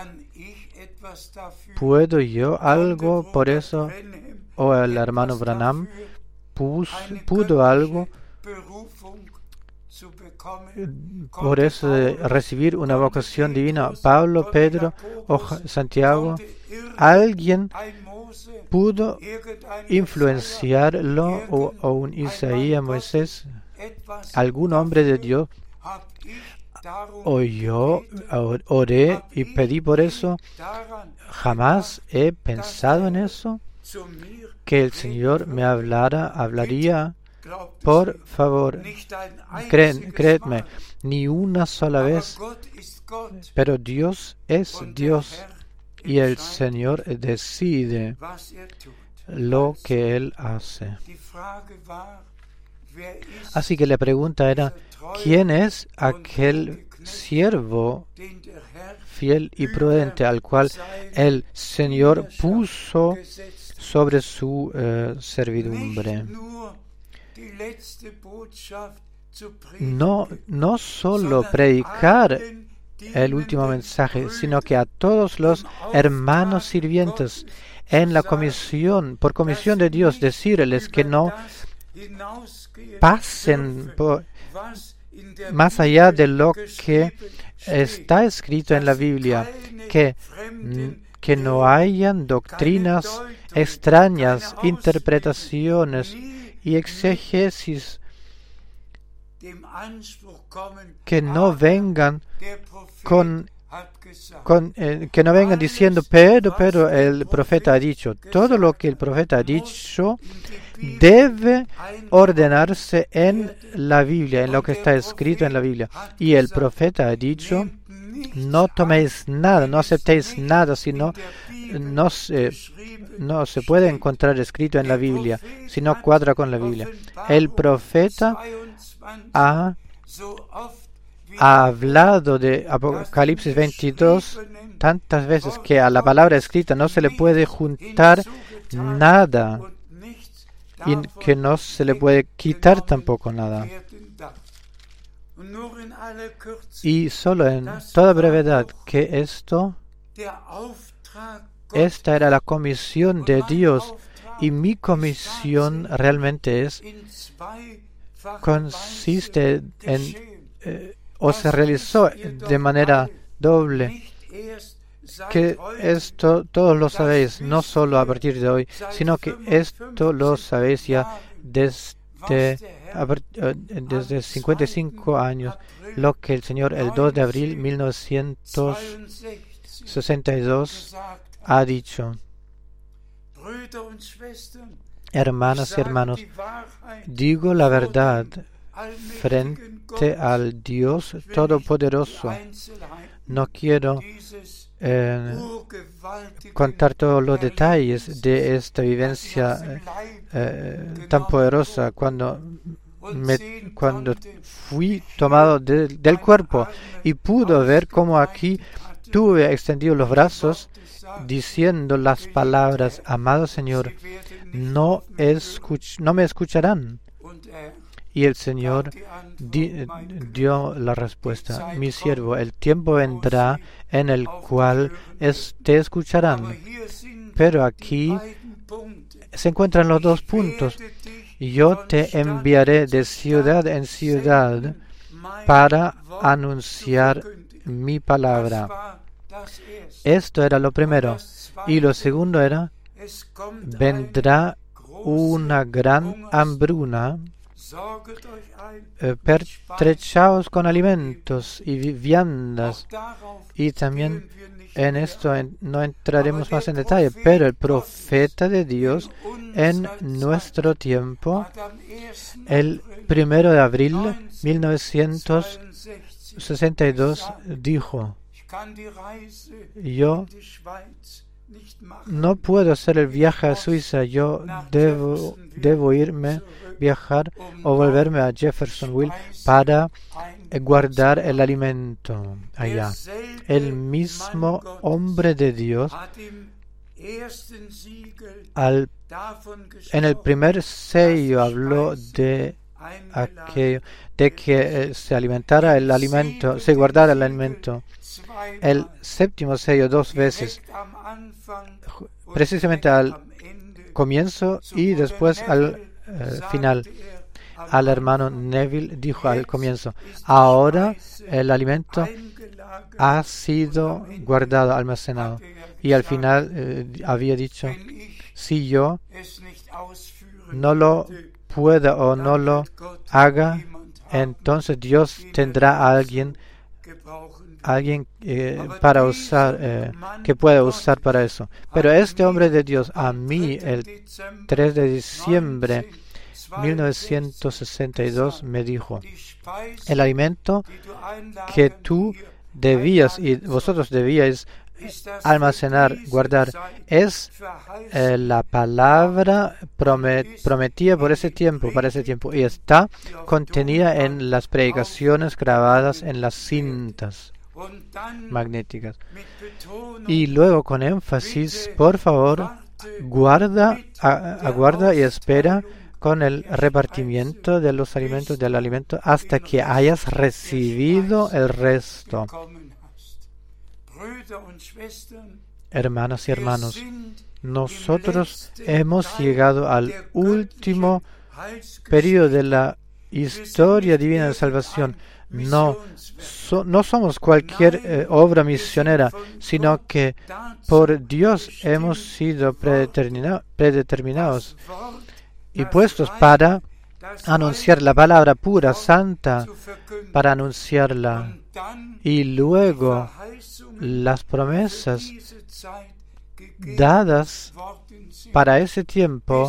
¿Puedo yo algo por eso? ¿O el hermano Branham pus, pudo algo por eso de recibir una vocación divina? Pablo, Pedro o Santiago, ¿alguien pudo influenciarlo? ¿O, o un Isaías, Moisés? ¿Algún hombre de Dios? ¿O yo oré y pedí por eso? Jamás he pensado en eso, que el Señor me hablara, hablaría. Por favor, cre, creedme, ni una sola vez, pero Dios es Dios y el Señor decide lo que Él hace. Así que la pregunta era, ¿quién es aquel siervo fiel y prudente al cual el Señor puso sobre su uh, servidumbre? No, no solo predicar el último mensaje, sino que a todos los hermanos sirvientes en la comisión, por comisión de Dios, decirles que no pasen por, más allá de lo que está escrito en la Biblia, que, que no hayan doctrinas extrañas, interpretaciones y exégesis que no vengan con, con eh, que no vengan diciendo pero, pero el profeta ha dicho. Todo lo que el profeta ha dicho debe ordenarse en la Biblia, en lo que está escrito en la Biblia. Y el profeta ha dicho, no toméis nada, no aceptéis nada, sino no se, no se puede encontrar escrito en la Biblia, si no cuadra con la Biblia. El profeta ha, ha hablado de Apocalipsis veintidós tantas veces que a la palabra escrita no se le puede juntar nada y que no se le puede quitar tampoco nada. Y solo en toda brevedad que esto, esta era la comisión de Dios, y mi comisión realmente es, consiste en, eh, o se realizó de manera doble, que esto todos lo sabéis, no solo a partir de hoy, sino que esto lo sabéis ya desde, desde cincuenta y cinco años, lo que el Señor el dos de abril de mil novecientos sesenta y dos ha dicho. Hermanas y hermanos, digo la verdad frente al Dios Todopoderoso. No quiero eh, contar todos los detalles de esta vivencia eh, tan poderosa cuando, me, cuando fui tomado de, del cuerpo y pude ver cómo aquí tuve extendido los brazos diciendo las palabras, amado Señor, no, escuch no me escucharán. Y el Señor di dio la respuesta, mi siervo, el tiempo vendrá en el cual es, te escucharán. Pero aquí se encuentran los dos puntos. Yo te enviaré de ciudad en ciudad para anunciar mi palabra. Esto era lo primero. Y lo segundo era, vendrá una gran hambruna. Eh, pertrechaos con alimentos y viandas. Y también en esto en, no entraremos más en detalle, pero el profeta de Dios en nuestro tiempo, el primero de abril de mil novecientos sesenta y dos, dijo, yo no puedo hacer el viaje a Suiza, yo debo, debo irme, viajar o volverme a Jeffersonville para guardar el alimento allá. El mismo hombre de Dios al, en el primer sello habló de aquello de que eh, se alimentara el alimento, se guardara el alimento. El séptimo sello dos veces, precisamente al comienzo y después al eh, final. Al hermano Neville dijo al comienzo: ahora el alimento ha sido guardado, almacenado. Y al final eh, había dicho: si yo no lo pueda o no lo haga, entonces Dios tendrá a alguien alguien eh, para usar eh, que pueda usar para eso. Pero este hombre de Dios a mí el tres de diciembre mil novecientos sesenta y dos me dijo: el alimento que tú debías y vosotros debíais almacenar, guardar, es eh, la palabra promet, prometida por ese tiempo, para ese tiempo, y está contenida en las predicaciones grabadas en las cintas magnéticas. Y luego con énfasis: por favor, guarda, a, aguarda y espera con el repartimiento de los alimentos del alimento hasta que hayas recibido el resto. Hermanas y hermanos, nosotros hemos llegado al último periodo de la historia divina de salvación. No, so, no somos cualquier eh, obra misionera, sino que por Dios hemos sido predetermina, predeterminados y puestos para anunciar la palabra pura, santa, para anunciarla. Y luego las promesas dadas para ese tiempo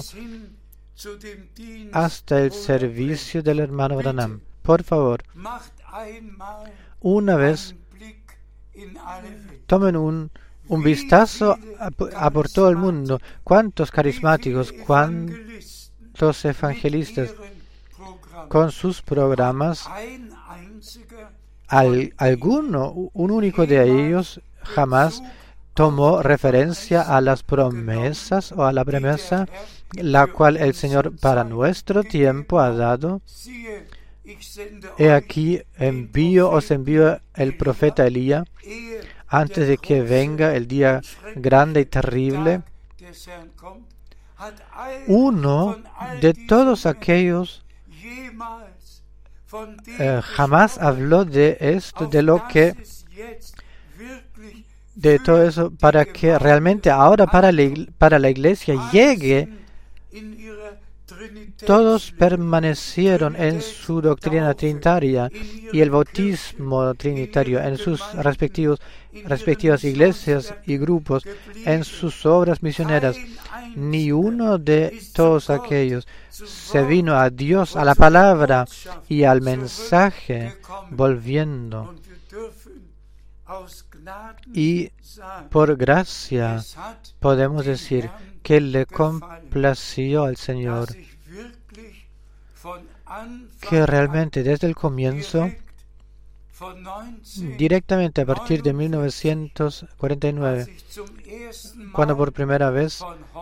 hasta el servicio del hermano Branham. Por favor, una vez tomen un, un vistazo a, a por todo el mundo. ¿Cuántos carismáticos, cuántos evangelistas con sus programas? Al, alguno, un único de ellos jamás tomó referencia a las promesas o a la promesa la cual el Señor para nuestro tiempo ha dado. He aquí, envío, os envío el profeta Elías antes de que venga el día grande y terrible. Uno de todos aquellos eh, jamás habló de esto, de lo que, de todo eso, para que realmente ahora para la, para la iglesia llegue. Todos permanecieron en su doctrina trinitaria y el bautismo trinitario en sus respectivos, respectivas iglesias y grupos, en sus obras misioneras. Ni uno de todos aquellos se vino a Dios, a la palabra y al mensaje, volviendo. Y por gracia podemos decir que le complació al Señor, que realmente desde el comienzo, directamente a partir de mil novecientos cuarenta y nueve, cuando por primera vez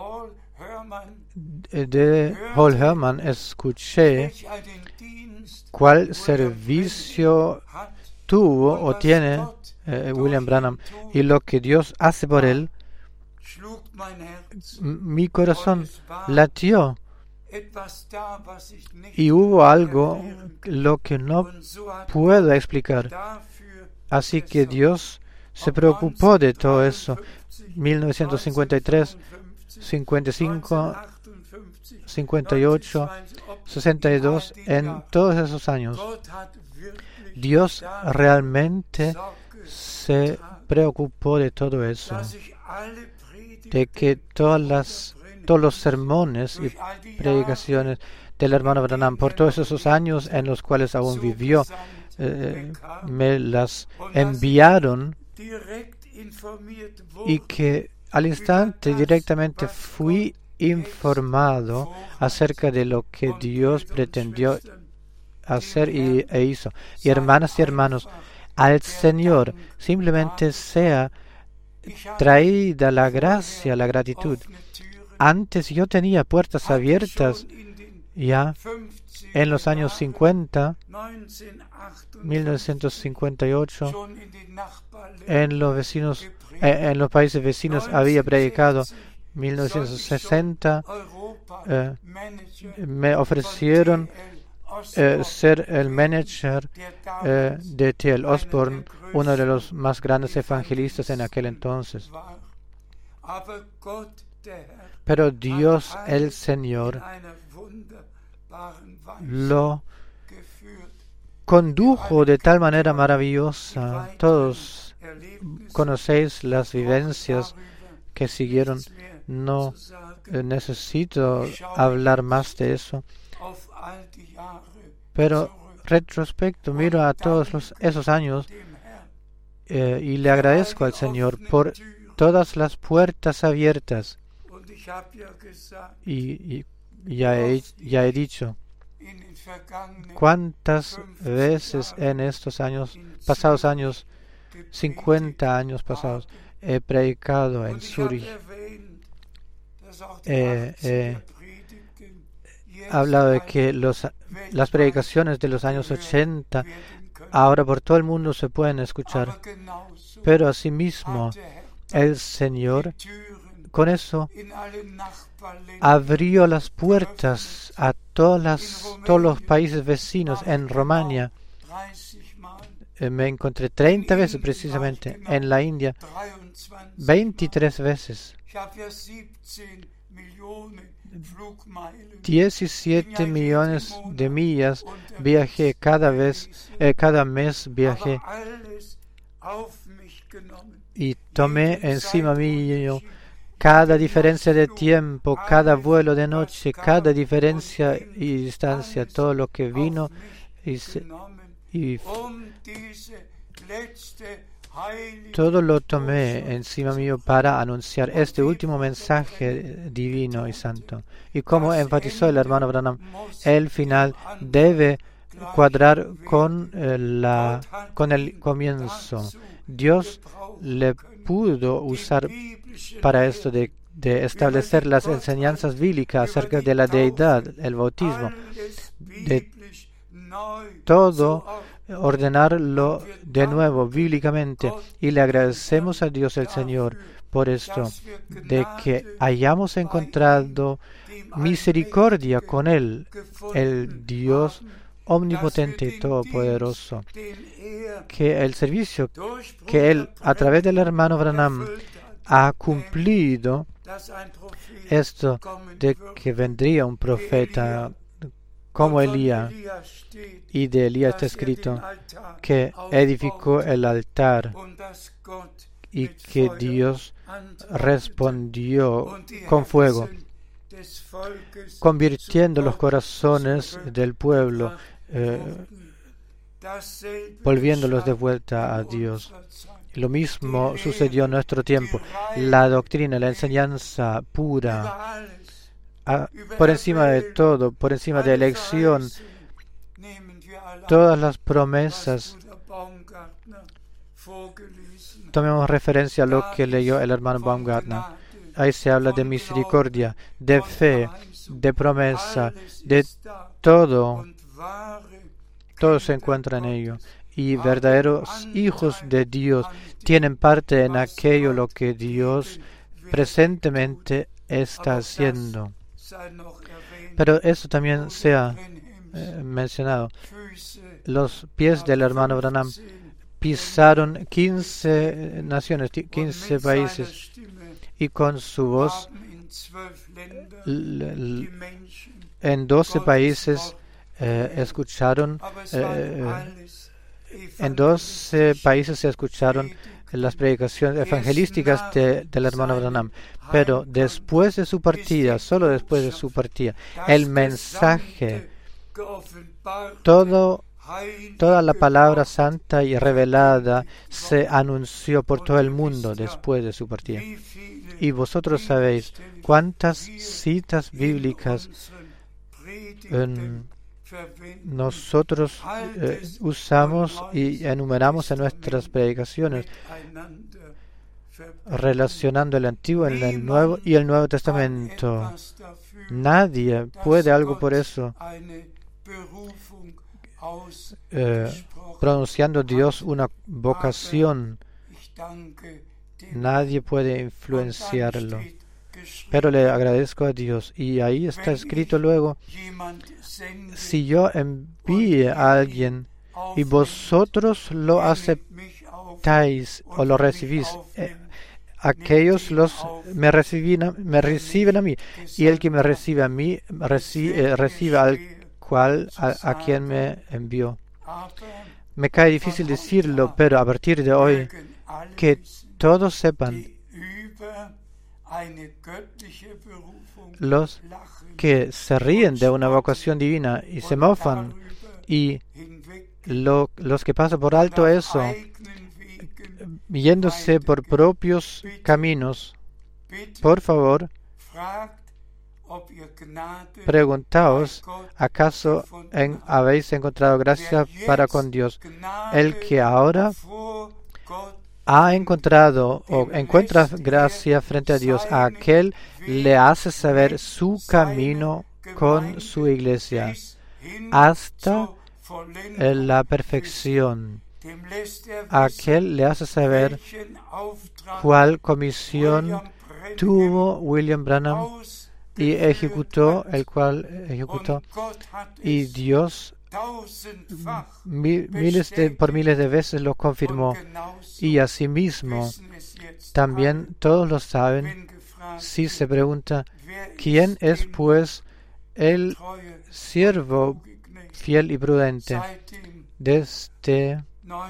de Hall Herman escuché cuál servicio tuvo o tiene eh, William Branham y lo que Dios hace por él, mi corazón latió y hubo algo lo que no puedo explicar. Así que Dios se preocupó de todo eso. mil novecientos cincuenta y tres, cincuenta y cinco, cincuenta y ocho, sesenta y dos, en todos esos años, Dios realmente se preocupó de todo eso, de que todas las, todos los sermones y predicaciones del hermano Branham por todos esos años en los cuales aún vivió, eh, me las enviaron y que al instante directamente fui informado acerca de lo que Dios pretendió hacer y, e hizo. Y hermanas y hermanos, al Señor simplemente sea traída la gracia, la gratitud. Antes yo tenía puertas abiertas Ya en los años cincuenta, mil novecientos cincuenta y ocho, en los vecinos, eh, en los países vecinos había predicado. mil novecientos sesenta eh, me ofrecieron eh, ser el manager eh, de T L Osborne, uno de los más grandes evangelistas en aquel entonces. Pero Dios, el Señor, lo condujo de tal manera maravillosa. Todos conocéis las vivencias que siguieron. No eh, necesito hablar más de eso. Pero retrospecto, miro a todos los, esos años eh, y le agradezco al Señor por todas las puertas abiertas. Y, y ya, he, ya he dicho cuántas veces en estos años, pasados años, cincuenta años pasados, he predicado en Zúrich. Eh, eh, he hablado de que los, las predicaciones de los años ochenta ahora por todo el mundo se pueden escuchar, pero asimismo el Señor con eso abrió las puertas a todas las, todos los países vecinos. En Rumania eh, me encontré treinta veces precisamente, en la India veintitrés veces. diecisiete millones de millas viajé cada vez, eh, cada mes viajé y tomé encima mío cada diferencia de tiempo, cada vuelo de noche, cada diferencia y distancia, todo lo que vino y, se, y todo lo tomé encima mío para anunciar este último mensaje divino y santo. Y como enfatizó el hermano Branham, el final debe cuadrar con, eh, la, con el comienzo. Dios le pudo usar para esto de, de establecer las enseñanzas bíblicas acerca de la deidad, el bautismo, de todo ordenarlo de nuevo bíblicamente, y le agradecemos a Dios el Señor por esto, de que hayamos encontrado misericordia con Él, el Dios omnipotente y todopoderoso, que el servicio que Él a través del hermano Branham ha cumplido, esto de que vendría un profeta como Elías, y de Elías está escrito que edificó el altar y que Dios respondió con fuego, convirtiendo los corazones del pueblo, eh, volviéndolos de vuelta a Dios. Lo mismo sucedió en nuestro tiempo. La doctrina, la enseñanza pura, a, por encima de todo, por encima de elección, todas las promesas. Tomemos referencia a lo que leyó el hermano Baumgartner. Ahí se habla de misericordia, de fe, de promesa, de todo. Todo se encuentra en ello. Y verdaderos hijos de Dios tienen parte en aquello lo que Dios presentemente está haciendo. Pero eso también se ha eh, mencionado. Los pies del hermano Branham pisaron quince naciones, quince países, y con su voz l- l- en doce países eh, escucharon, eh, en doce países se escucharon las predicaciones evangelísticas de, del hermano Branham. Pero después de su partida, solo después de su partida, el mensaje, todo, toda la palabra santa y revelada se anunció por todo el mundo después de su partida. Y vosotros sabéis cuántas citas bíblicas en, nosotros eh, usamos y enumeramos en nuestras predicaciones. relacionando el Antiguo en el Nuevo y el Nuevo Testamento. Nadie puede algo por eso, eh, pronunciando Dios una vocación. Nadie puede influenciarlo. Pero le agradezco a Dios. Y ahí está escrito luego, si yo envíe a alguien y vosotros lo aceptáis o lo recibís, eh, aquellos los me reciben, me reciben a mí, y el que me recibe a mí recibe, eh, recibe al cual a, a quien me envió. Me cae difícil decirlo, pero a partir de hoy, que todos sepan, los que se ríen de una vocación divina y se mofan, y lo, los que pasan por alto eso, yéndose por propios caminos, por favor, preguntaos, ¿acaso en, habéis encontrado gracia para con Dios? El que ahora ha encontrado o encuentra gracia frente a Dios, a aquel le hace saber su camino con su iglesia hasta la perfección. A aquel le hace saber cuál comisión tuvo William Branham y ejecutó, el cual ejecutó, y Dios mil, miles de, por miles de veces lo confirmó. Y asimismo, también todos lo saben, si se pregunta, ¿quién es pues el siervo fiel y prudente? Desde,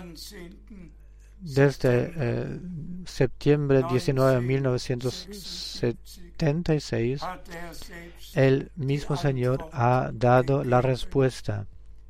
desde eh, septiembre diecinueve de mil novecientos setenta y seis, el mismo Señor ha dado la respuesta.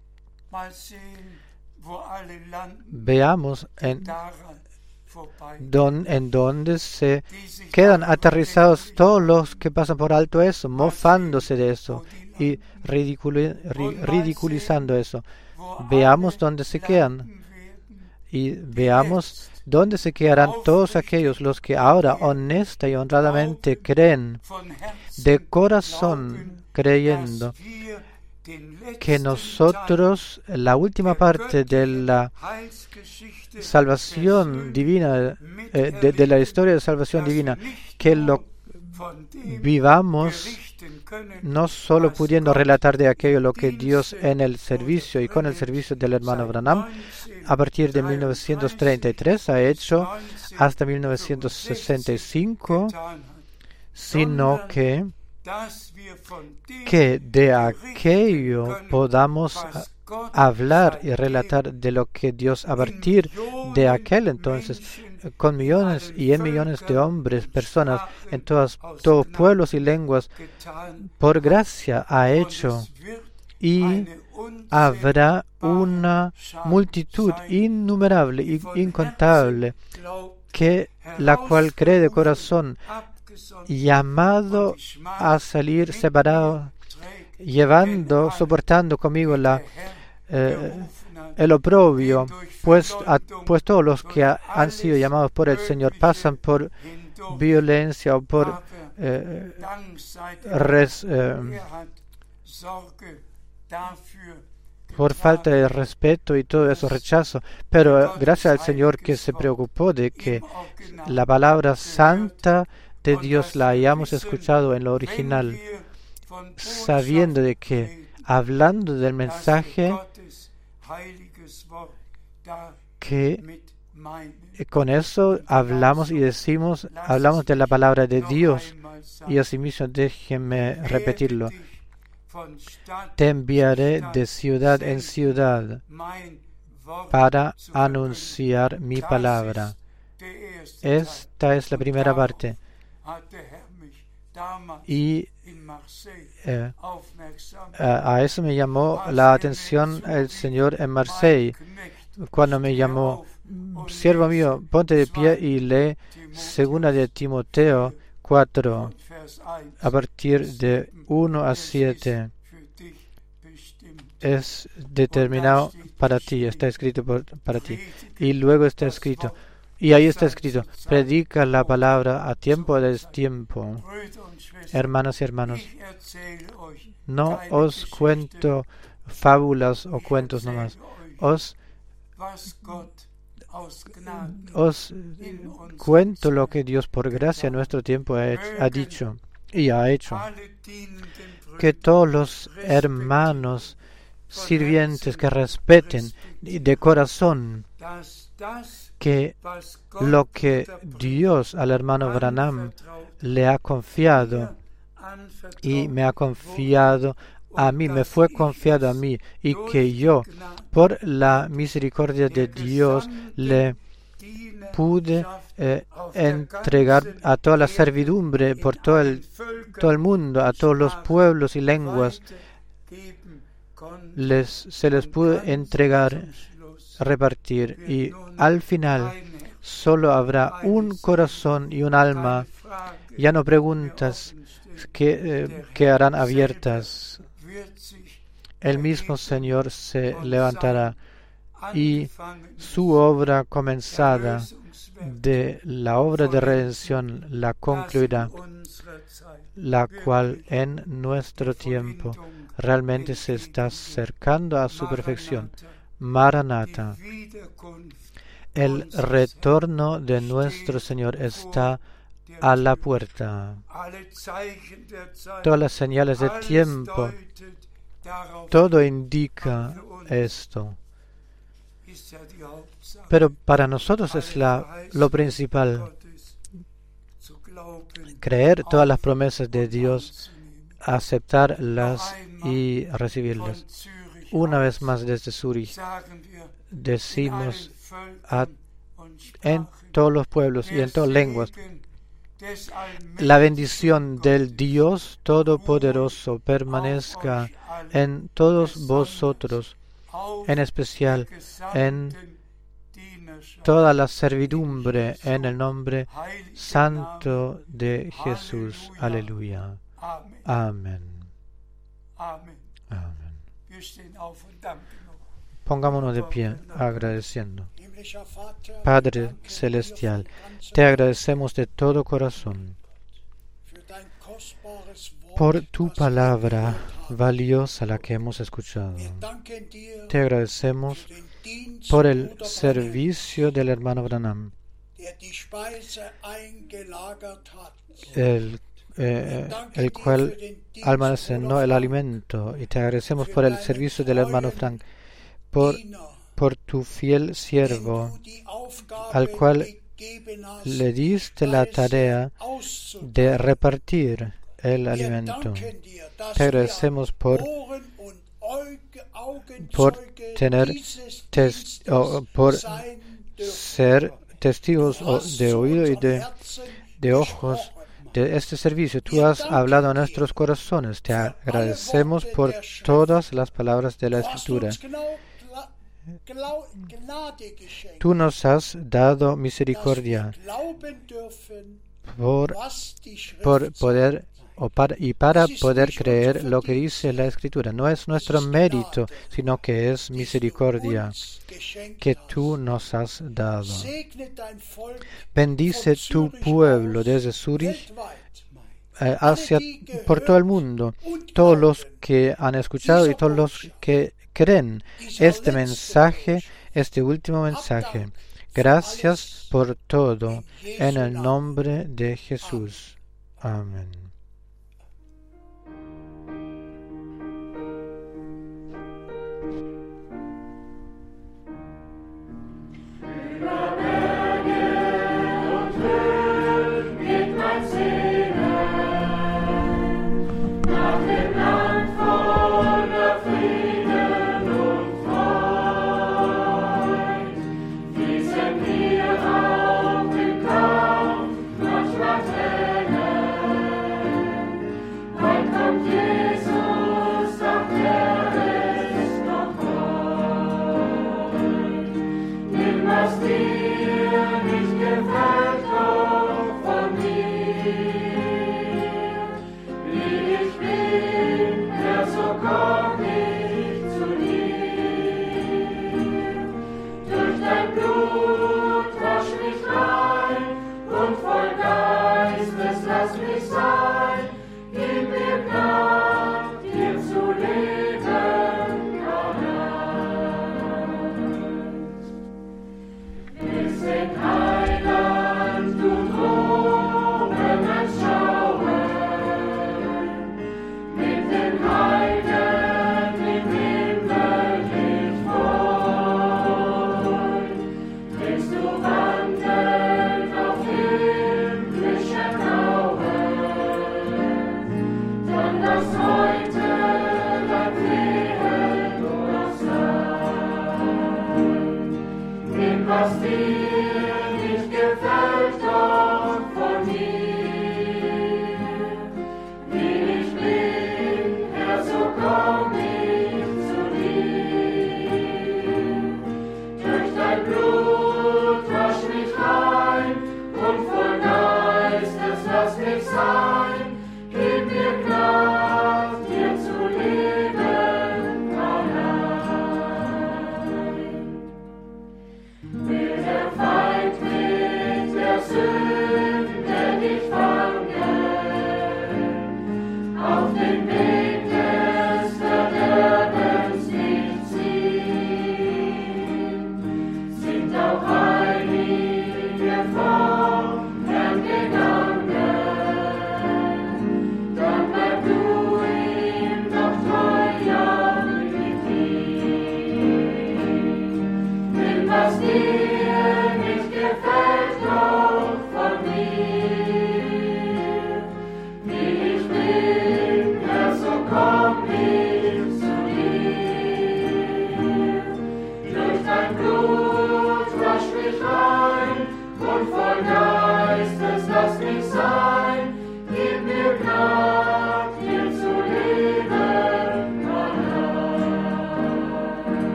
Veamos en, don, en donde se quedan aterrizados todos los que pasan por alto eso, mofándose de eso y ridiculi, ri, ridiculizando eso. Veamos dónde se quedan y veamos dónde se quedarán todos aquellos los que ahora honesta y honradamente creen, de corazón creyendo, que nosotros, la última parte de la salvación divina, eh, de, de la historia de salvación divina, que lo vivamos no solo pudiendo relatar de aquello lo que Dios en el servicio y con el servicio del hermano Branham a partir de mil novecientos treinta y tres ha hecho hasta mil novecientos sesenta y cinco, sino que que de aquello podamos hablar y relatar de lo que Dios a partir de aquel entonces, con millones y en millones de hombres, personas en todas, todos pueblos y lenguas, por gracia ha hecho, y habrá una multitud innumerable y incontable que la cual cree de corazón, llamado a salir separado, llevando, soportando conmigo la, eh, el oprobio, pues, a, pues todos los que ha, han sido llamados por el Señor pasan por violencia o por eh, res, eh, por falta de respeto y todo eso, rechazo. Pero gracias al Señor que se preocupó de que la palabra santa de Dios la hayamos escuchado en lo original, sabiendo de que, hablando del mensaje, que con eso hablamos y decimos, hablamos de la palabra de Dios. Y asimismo, déjenme repetirlo, te enviaré de ciudad en ciudad para anunciar mi palabra. Esta es la primera parte. Y eh, a, a eso me llamó la atención el Señor en Marseille, cuando me llamó, siervo mío, ponte de pie y lee segunda de Timoteo cuatro, a partir de uno a siete. Es determinado para ti, está escrito por, para ti. Y luego está escrito, Y ahí está escrito, predica la palabra a tiempo a destiempo. Hermanas y hermanos, no os cuento fábulas o cuentos nomás. Os, os cuento lo que Dios por gracia en nuestro tiempo ha, hecho, ha dicho y ha hecho. Que todos los hermanos sirvientes que respeten de corazón que lo que Dios al hermano Branham le ha confiado y me ha confiado a mí, me fue confiado a mí, y que yo, por la misericordia de Dios, le pude eh, entregar a toda la servidumbre por todo el, todo el mundo, a todos los pueblos y lenguas, les, se les pudo entregar, repartir, y al final solo habrá un corazón y un alma, ya no preguntas que eh, quedarán abiertas. El mismo Señor se levantará y su obra comenzada, de la obra de redención, la concluirá, la cual en nuestro tiempo realmente se está acercando a su perfección. Maranatha. El retorno de nuestro Señor está a la puerta. Todas las señales de tiempo, todo indica esto. Pero para nosotros es la, lo principal, creer todas las promesas de Dios, aceptarlas y recibirlas. Una vez más desde Zurich decimos a, en todos los pueblos y en todas lenguas, la bendición del Dios Todopoderoso permanezca en todos vosotros, en especial en toda la servidumbre, en el nombre santo de Jesús. Aleluya. Amén. Amén. Pongámonos de pie agradeciendo. Padre Celestial, te agradecemos de todo corazón por tu palabra valiosa, la que hemos escuchado. Te agradecemos por el servicio del hermano Branham, el, eh, el cual almacenó el alimento, y te agradecemos por el servicio del hermano Frank, por, por tu fiel siervo, al cual le diste la tarea de repartir el alimento. Te agradecemos por, por tener tes, o, por ser testigos de oído y de, de ojos de este servicio. Tú has hablado a nuestros corazones. Te agradecemos por todas las palabras de la Escritura. Tú nos has dado misericordia por, por poder o para, y para poder creer lo que dice la Escritura. No es nuestro mérito, sino que es misericordia que tú nos has dado. Bendice tu pueblo desde Zurich eh, hacia por todo el mundo, todos los que han escuchado y todos los que creen este mensaje, este último mensaje. Gracias por todo, en el nombre de Jesús. Amén. Israel.